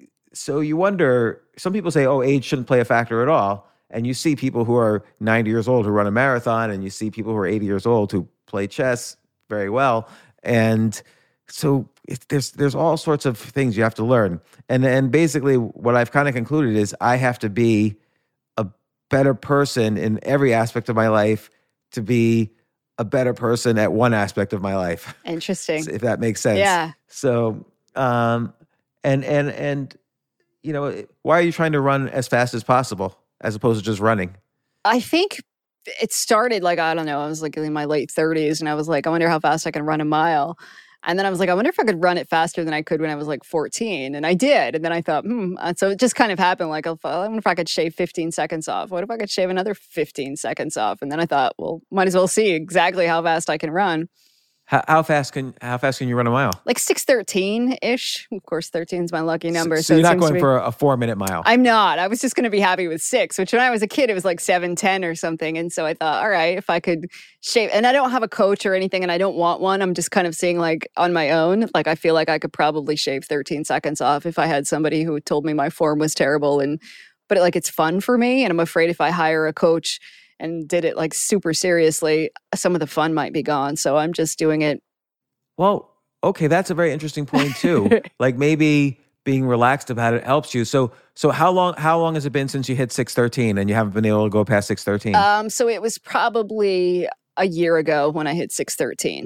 Speaker 4: so you wonder, some people say, oh, age shouldn't play a factor at all. And you see people who are ninety years old who run a marathon, and you see people who are eighty years old who play chess very well. And so it, there's there's all sorts of things you have to learn. And and basically what I've kind of concluded is I have to be a better person in every aspect of my life to be a better person at one aspect of my life,
Speaker 3: Interesting.
Speaker 4: if that makes sense.
Speaker 3: Yeah.
Speaker 4: So, um, and and and you know, why are you trying to run as fast as possible as opposed to just running?
Speaker 3: I think it started like, I don't know, I was like in my late thirties and I was like, I wonder how fast I can run a mile. And then I was like, I wonder if I could run it faster than I could when I was like fourteen. And I did. And then I thought, hmm. And so it just kind of happened. Like, I wonder if I could shave fifteen seconds off. What if I could shave another fifteen seconds off? And then I thought, well, might as well see exactly how fast I can run.
Speaker 4: How, how fast can how fast can you run a mile?
Speaker 3: Like six thirteen-ish. Of course, thirteen is my lucky number.
Speaker 4: So,
Speaker 3: So,
Speaker 4: you're
Speaker 3: it
Speaker 4: not
Speaker 3: seems to
Speaker 4: going
Speaker 3: be-
Speaker 4: for a four minute mile.
Speaker 3: I'm not. I was just going to be happy with six, which when I was a kid, it was like seven ten or something. And so I thought, all right, if I could shave, and I don't have a coach or anything, and I don't want one. I'm just kind of seeing like on my own, like I feel like I could probably shave thirteen seconds off if I had somebody who told me my form was terrible. And, but like it's fun for me. And I'm afraid if I hire a coach and did it like super seriously, some of the fun might be gone. So I'm just doing it.
Speaker 4: Well, okay, that's a very interesting point too. Like maybe being relaxed about it helps you. So so how long how long has it been since you hit six thirteen and you haven't been able to go past six thirteen?
Speaker 3: Um, so it was probably a year ago when I hit six thirteen.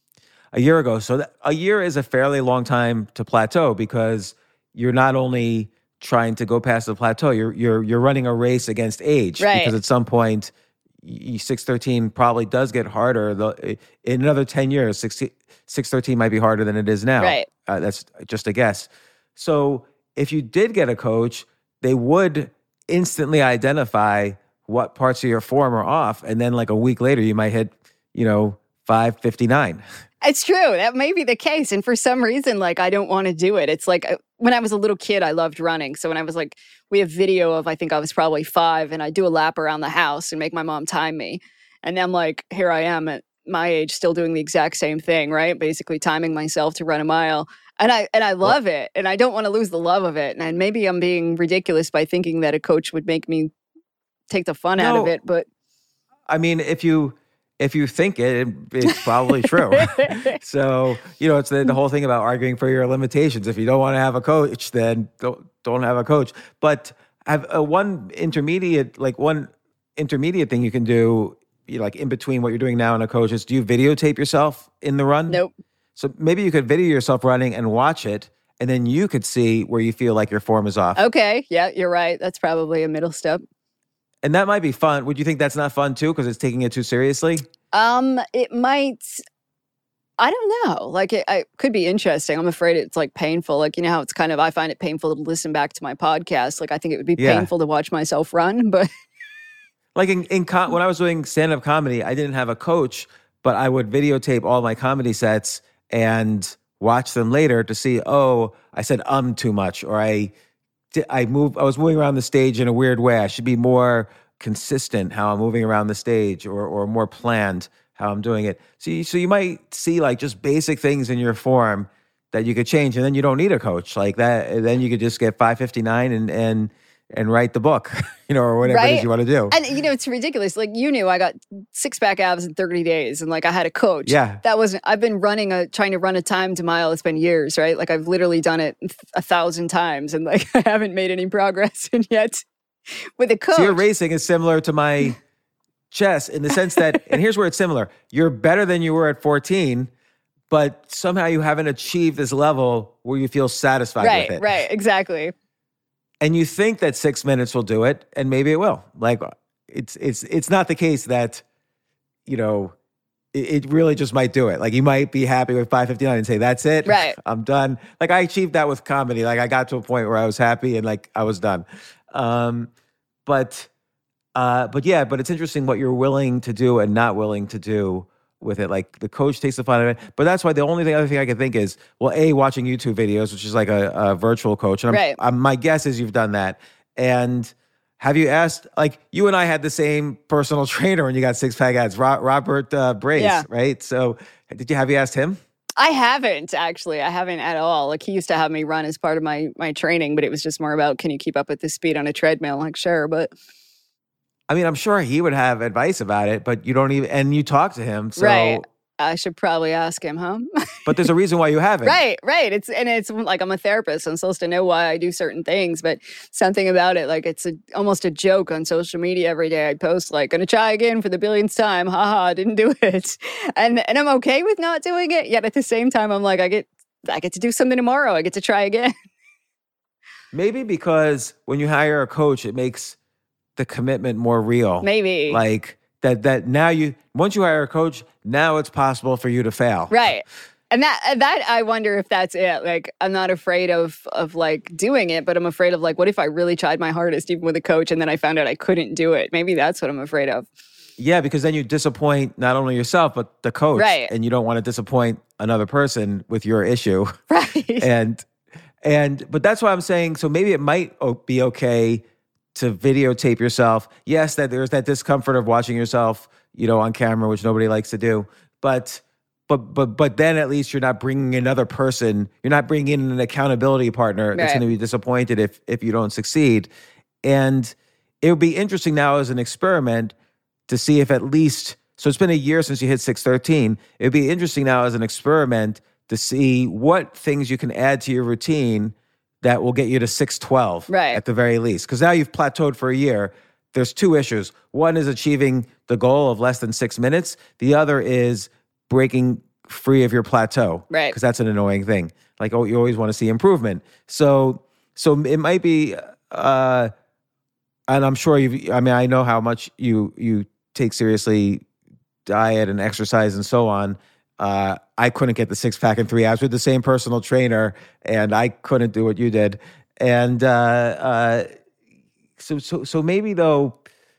Speaker 4: A year ago. So that, a year is a fairly long time to plateau because you're not only trying to go past the plateau, you're you're you're running a race against age.
Speaker 3: Right.
Speaker 4: Because at some point, six thirteen probably does get harder. The, in another ten years, six thirteen might be harder than it is now.
Speaker 3: Right.
Speaker 4: Uh, that's just a guess. So if you did get a coach, they would instantly identify what parts of your form are off. And then like a week later, you might hit, you know, five fifty-nine.
Speaker 3: It's true. That may be the case. And for some reason, like, I don't want to do it. It's like uh, when I was a little kid, I loved running. So when I was like, we have video of, I think I was probably five, and I do a lap around the house and make my mom time me. And then, like, here I am at my age, still doing the exact same thing, right? Basically timing myself to run a mile. And I and I love well, it. And I don't want to lose the love of it. And maybe I'm being ridiculous by thinking that a coach would make me take the fun
Speaker 4: no,
Speaker 3: out of it. But
Speaker 4: I mean, if you... If you think it, it's probably true. So, you know, it's the, the whole thing about arguing for your limitations. If you don't want to have a coach, then don't, don't have a coach. But have a one intermediate, like one intermediate thing you can do, you know, like in between what you're doing now and a coach is, do you videotape yourself in the run?
Speaker 3: Nope.
Speaker 4: So maybe you could video yourself running and watch it, and then you could see where you feel like your form is off.
Speaker 3: Okay. Yeah, you're right. That's probably a middle step.
Speaker 4: And that might be fun. Would you think that's not fun too, because it's taking it too seriously?
Speaker 3: Um, it might. I don't know. Like, it, it could be interesting. I'm afraid it's like painful. Like, you know how it's kind of, I find it painful to listen back to my podcast. Like, I think it would be
Speaker 4: Yeah.
Speaker 3: painful to watch myself run, but
Speaker 4: Like in, in com- when I was doing stand-up comedy, I didn't have a coach, but I would videotape all my comedy sets and watch them later to see, oh, I said um too much, or I I move I was moving around the stage in a weird way. I should be more consistent how I'm moving around the stage, or or more planned how I'm doing it. So you, so you might see like just basic things in your form that you could change, and then you don't need a coach like that. And then you could just get five fifty-nine and and and write the book, you know, or whatever
Speaker 3: right?
Speaker 4: it is you want to do.
Speaker 3: And, you know, it's ridiculous. Like, you knew I got six-pack abs in thirty days, and, like, I had a coach.
Speaker 4: Yeah.
Speaker 3: That wasn't, I've been running a, trying to run a timed mile. It's been years, right? Like, I've literally done it a thousand times, and, like, I haven't made any progress and yet with a coach.
Speaker 4: So your racing is similar to my chess in the sense that, and here's where it's similar. You're better than you were at fourteen, but somehow you haven't achieved this level where you feel satisfied
Speaker 3: right,
Speaker 4: with it.
Speaker 3: Right, right, exactly.
Speaker 4: And you think that six minutes will do it, and maybe it will. Like, it's it's it's not the case that, you know, it, it really just might do it. Like, you might be happy with five fifty-nine and say, that's it.
Speaker 3: Right.
Speaker 4: I'm done. Like, I achieved that with comedy. Like, I got to a point where I was happy and, like, I was done. Um, but, uh, but yeah, but it's interesting what you're willing to do and not willing to do with it. Like, the coach takes the fun of it. But that's why the only thing, other thing I can think is, well, A, watching YouTube videos, which is like a, a virtual coach. And I'm,
Speaker 3: right.
Speaker 4: I'm, my guess is you've done that. And have you asked, like, you and I had the same personal trainer when you got six-pack abs, Ro- Robert uh, Brace,
Speaker 3: yeah.
Speaker 4: right? So did you, have you asked him?
Speaker 3: I haven't, actually. I haven't at all. Like, he used to have me run as part of my my training, but it was just more about, can you keep up with the speed on a treadmill? Like, sure, but...
Speaker 4: I mean, I'm sure he would have advice about it, but you don't even, and you talk to him, so.
Speaker 3: Right. I should probably ask him, huh?
Speaker 4: But there's a reason why you haven't.
Speaker 3: Right, right. It's and it's like, I'm a therapist. I'm supposed to know why I do certain things, but something about it, like, it's a, almost a joke on social media every day. I post, like, gonna try again for the billionth time. Haha, didn't do it. And and I'm okay with not doing it. Yet at the same time, I'm like, I get I get to do something tomorrow. I get to try again.
Speaker 4: Maybe because when you hire a coach, it makes the commitment more real.
Speaker 3: Maybe.
Speaker 4: Like that that now you once you hire a coach, now it's possible for you to fail.
Speaker 3: Right. And that that I wonder if that's it. Like, I'm not afraid of of like doing it, but I'm afraid of, like, what if I really tried my hardest even with a coach and then I found out I couldn't do it? Maybe that's what I'm afraid of.
Speaker 4: Yeah, because then you disappoint not only yourself but the coach.
Speaker 3: Right.
Speaker 4: And you don't want to disappoint another person with your issue.
Speaker 3: Right.
Speaker 4: And and but that's why I'm saying, so maybe it might be okay to videotape yourself. Yes, that there's that discomfort of watching yourself, you know, on camera, which nobody likes to do. But but but but then at least you're not bringing another person. You're not bringing in an accountability partner that's
Speaker 3: right.
Speaker 4: going to be disappointed if if you don't succeed. And it would be interesting now as an experiment to see if at least. So it's been a year since you hit six thirteen. It would be interesting now as an experiment to see what things you can add to your routine that will get you to six twelve
Speaker 3: right.
Speaker 4: at the very least. Because now you've plateaued for a year. There's two issues. One is achieving the goal of less than six minutes. The other is breaking free of your plateau.
Speaker 3: Right.
Speaker 4: Because that's an annoying thing. Like, oh, you always want to see improvement. So so it might be, uh, and I'm sure you've, I mean, I know how much you you take seriously diet and exercise and so on. Uh, I couldn't get the six pack in three hours with the same personal trainer, and I couldn't do what you did. And uh, uh, so, so, so maybe though,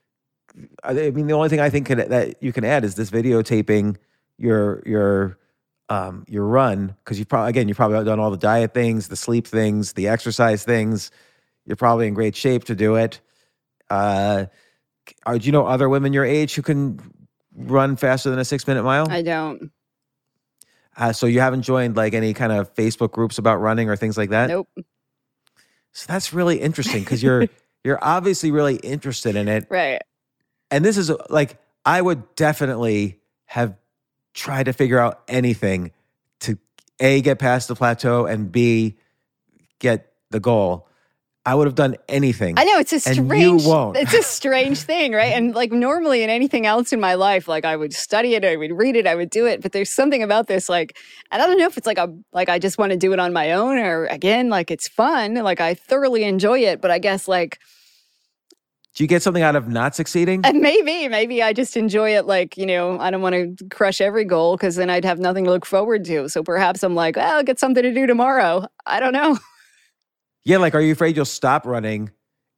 Speaker 4: I mean, the only thing I think can, that you can add is this videotaping your your um, your run, because you probably again you probably done all the diet things, the sleep things, the exercise things. You're probably in great shape to do it. Uh, do you know other women your age who can run faster than a six minute mile?
Speaker 3: I don't.
Speaker 4: Uh, so you haven't joined like any kind of Facebook groups about running or things like that?
Speaker 3: Nope.
Speaker 4: So that's really interesting because you're you're obviously really interested in it.
Speaker 3: Right.
Speaker 4: And this is like, I would definitely have tried to figure out anything to A, get past the plateau, and B, get the goal. I would have done anything.
Speaker 3: I know, it's a strange,
Speaker 4: and you won't.
Speaker 3: It's a strange thing, right? And like normally in anything else in my life, like I would study it, I would read it, I would do it. But there's something about this, like, and I don't know if it's like a, like I just want to do it on my own, or again, like it's fun. Like I thoroughly enjoy it, but I guess like.
Speaker 4: Do you get something out of not succeeding?
Speaker 3: And maybe, maybe I just enjoy it. Like, you know, I don't want to crush every goal because then I'd have nothing to look forward to. So perhaps I'm like, well, I'll get something to do tomorrow. I don't know.
Speaker 4: Yeah, like, are you afraid you'll stop running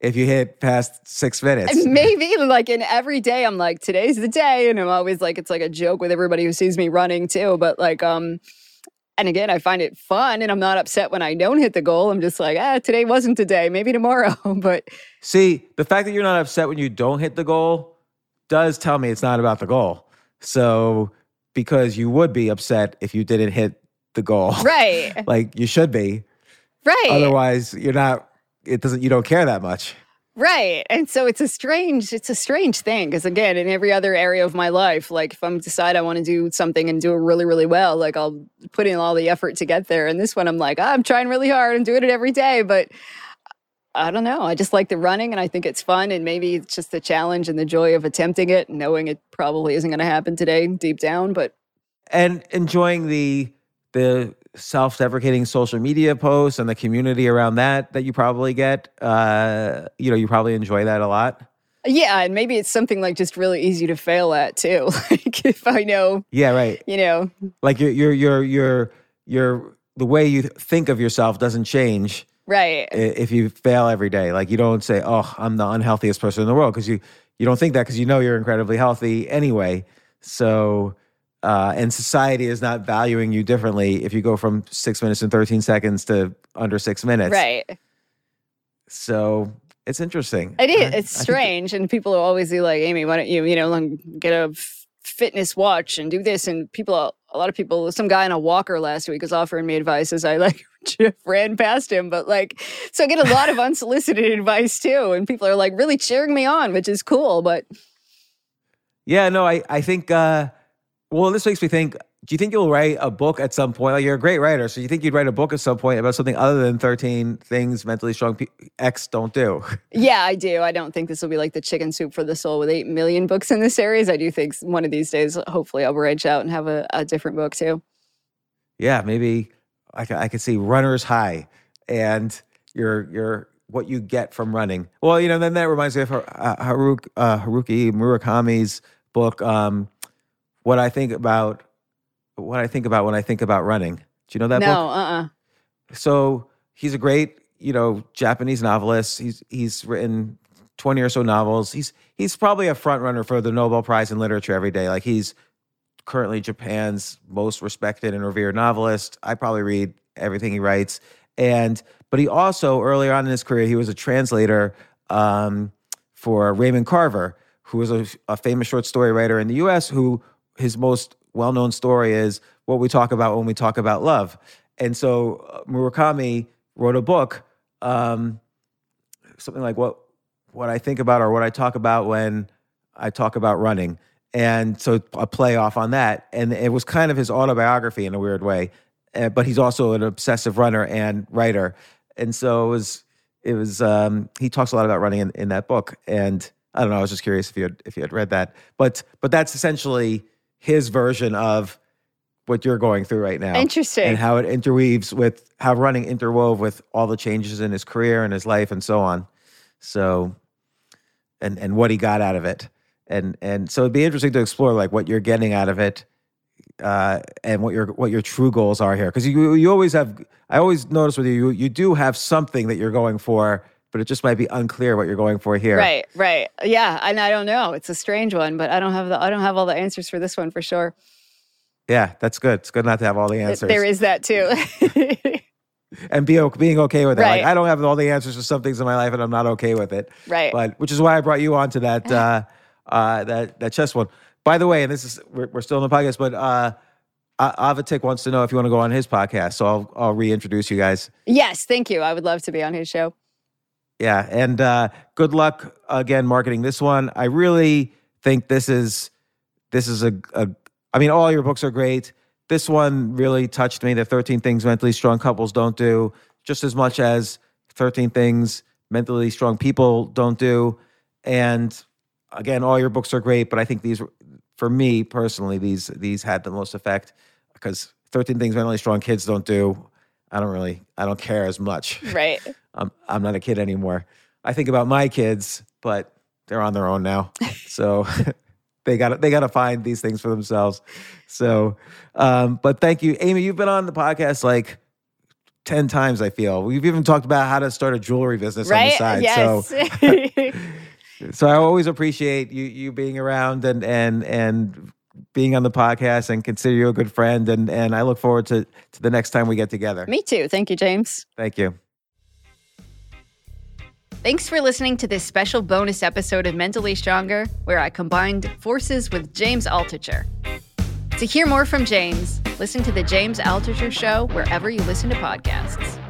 Speaker 4: if you hit past six minutes.
Speaker 3: Maybe like in every day, I'm like, today's the day. And I'm always like, it's like a joke with everybody who sees me running too. But like, um, and again, I find it fun and I'm not upset when I don't hit the goal. I'm just like, ah, today wasn't today, maybe tomorrow. But
Speaker 4: see, the fact that you're not upset when you don't hit the goal does tell me it's not about the goal. So, because you would be upset if you didn't hit the goal.
Speaker 3: Right.
Speaker 4: Like you should be.
Speaker 3: Right.
Speaker 4: Otherwise, you're not, it doesn't, you don't care that much.
Speaker 3: Right. And so it's a strange, it's a strange thing. Because again, in every other area of my life, like if I'm decide I want to do something and do it really, really well, like I'll put in all the effort to get there. And this one, I'm like, oh, I'm trying really hard and doing it every day. But I don't know. I just like the running and I think it's fun. And maybe it's just the challenge and the joy of attempting it, knowing it probably isn't going to happen today deep down. But
Speaker 4: and enjoying the the self-deprecating social media posts and the community around that that you probably get. Uh, you know, you probably enjoy that a lot.
Speaker 3: Yeah, and maybe it's something like just really easy to fail at too. Like if I know.
Speaker 4: Yeah, right.
Speaker 3: You know.
Speaker 4: Like your your your your your the way you think of yourself doesn't change.
Speaker 3: Right.
Speaker 4: If you fail every day. Like you don't say, "Oh, I'm the unhealthiest person in the world," because you you don't think that because you know you're incredibly healthy anyway. So Uh, and society is not valuing you differently if you go from six minutes and thirteen seconds to under six minutes.
Speaker 3: Right.
Speaker 4: So it's interesting.
Speaker 3: It is.
Speaker 4: I,
Speaker 3: it's
Speaker 4: I
Speaker 3: strange. And people are always like, Amy, why don't you, you know, get a f- fitness watch and do this? And people, a lot of people, some guy on a walker last week was offering me advice as I like ran past him. But like, so I get a lot of unsolicited advice too. And people are like really cheering me on, which is cool. But
Speaker 4: yeah, no, I, I think, uh, well, this makes me think, do you think you'll write a book at some point? Like you're a great writer, so you think you'd write a book at some point about something other than thirteen things mentally strong pe- X don't do?
Speaker 3: Yeah, I do. I don't think this will be like the chicken soup for the soul with eight million books in this series. I do think one of these days, hopefully I'll branch out and have a, a different book too.
Speaker 4: Yeah, maybe I, I could see Runner's High and your your what you get from running. Well, you know, then that reminds me of uh, Haruki, uh, Haruki Murakami's book, um, What I think about, what I think about when I think about running. Do you know that
Speaker 3: no,
Speaker 4: book?
Speaker 3: No, uh-uh.
Speaker 4: So he's a great, you know, Japanese novelist. He's he's written twenty or so novels. He's he's probably a front runner for the Nobel Prize in Literature every day. Like he's currently Japan's most respected and revered novelist. I probably read everything he writes. And but he also earlier on in his career, he was a translator um, for Raymond Carver, who was a, a famous short story writer in the U S who his most well-known story is What We Talk About When We Talk About Love. And so uh, Murakami wrote a book, um, something like what what I think about or what I talk about when I talk about running. And so a play off on that. And it was kind of his autobiography in a weird way. Uh, but he's also an obsessive runner and writer. And so it was, it was um, he talks a lot about running in, in that book. And I don't know, I was just curious if you had, if you had read that. But but that's essentially his version of what you're going through right now.
Speaker 3: Interesting.
Speaker 4: And how it interweaves with, how running interwove with all the changes in his career and his life and so on. So, and and what he got out of it. And and so it'd be interesting to explore like what you're getting out of it uh, and what your what your true goals are here. Because you you always have, I always notice with you, you, you do have something that you're going for, but it just might be unclear what you're going for here.
Speaker 3: Right, right. Yeah, and I don't know. It's a strange one, but I don't have the I don't have all the answers for this one for sure.
Speaker 4: Yeah, that's good. It's good not to have all the answers.
Speaker 3: There is that too.
Speaker 4: And be, being okay with it.
Speaker 3: Right.
Speaker 4: Like, I don't have all the answers for some things in my life, and I'm not okay with it.
Speaker 3: Right.
Speaker 4: But which is why I brought you on to that uh, uh, that that chess one. By the way, and this is we're, we're still in the podcast, but uh, Avatik wants to know if you want to go on his podcast, so I'll I'll reintroduce you guys.
Speaker 3: Yes, thank you. I would love to be on his show.
Speaker 4: Yeah, and uh, good luck again marketing this one. I really think this is this is a, a I mean, all your books are great. This one really touched me. The thirteen Things Mentally Strong Couples Don't Do, just as much as thirteen Things Mentally Strong People Don't Do. And again, all your books are great, but I think these, for me personally, these these had the most effect because thirteen Things Mentally Strong Kids Don't Do, I don't really, I don't care as much.
Speaker 3: Right.
Speaker 4: I'm, I'm not a kid anymore. I think about my kids, but they're on their own now. So they got they got to find these things for themselves. So, um, but thank you, Amy. You've been on the podcast like ten times, I feel. We've even talked about how to start a jewelry business
Speaker 3: right?
Speaker 4: on the side.
Speaker 3: Yes.
Speaker 4: So, so I always appreciate you you being around and and and being on the podcast, and consider you a good friend. And and I look forward to, to the next time we get together.
Speaker 3: Me too. Thank you, James.
Speaker 4: Thank you.
Speaker 3: Thanks for listening to this special bonus episode of Mentally Stronger, where I combined forces with James Altucher. To hear more from James, listen to The James Altucher Show wherever you listen to podcasts.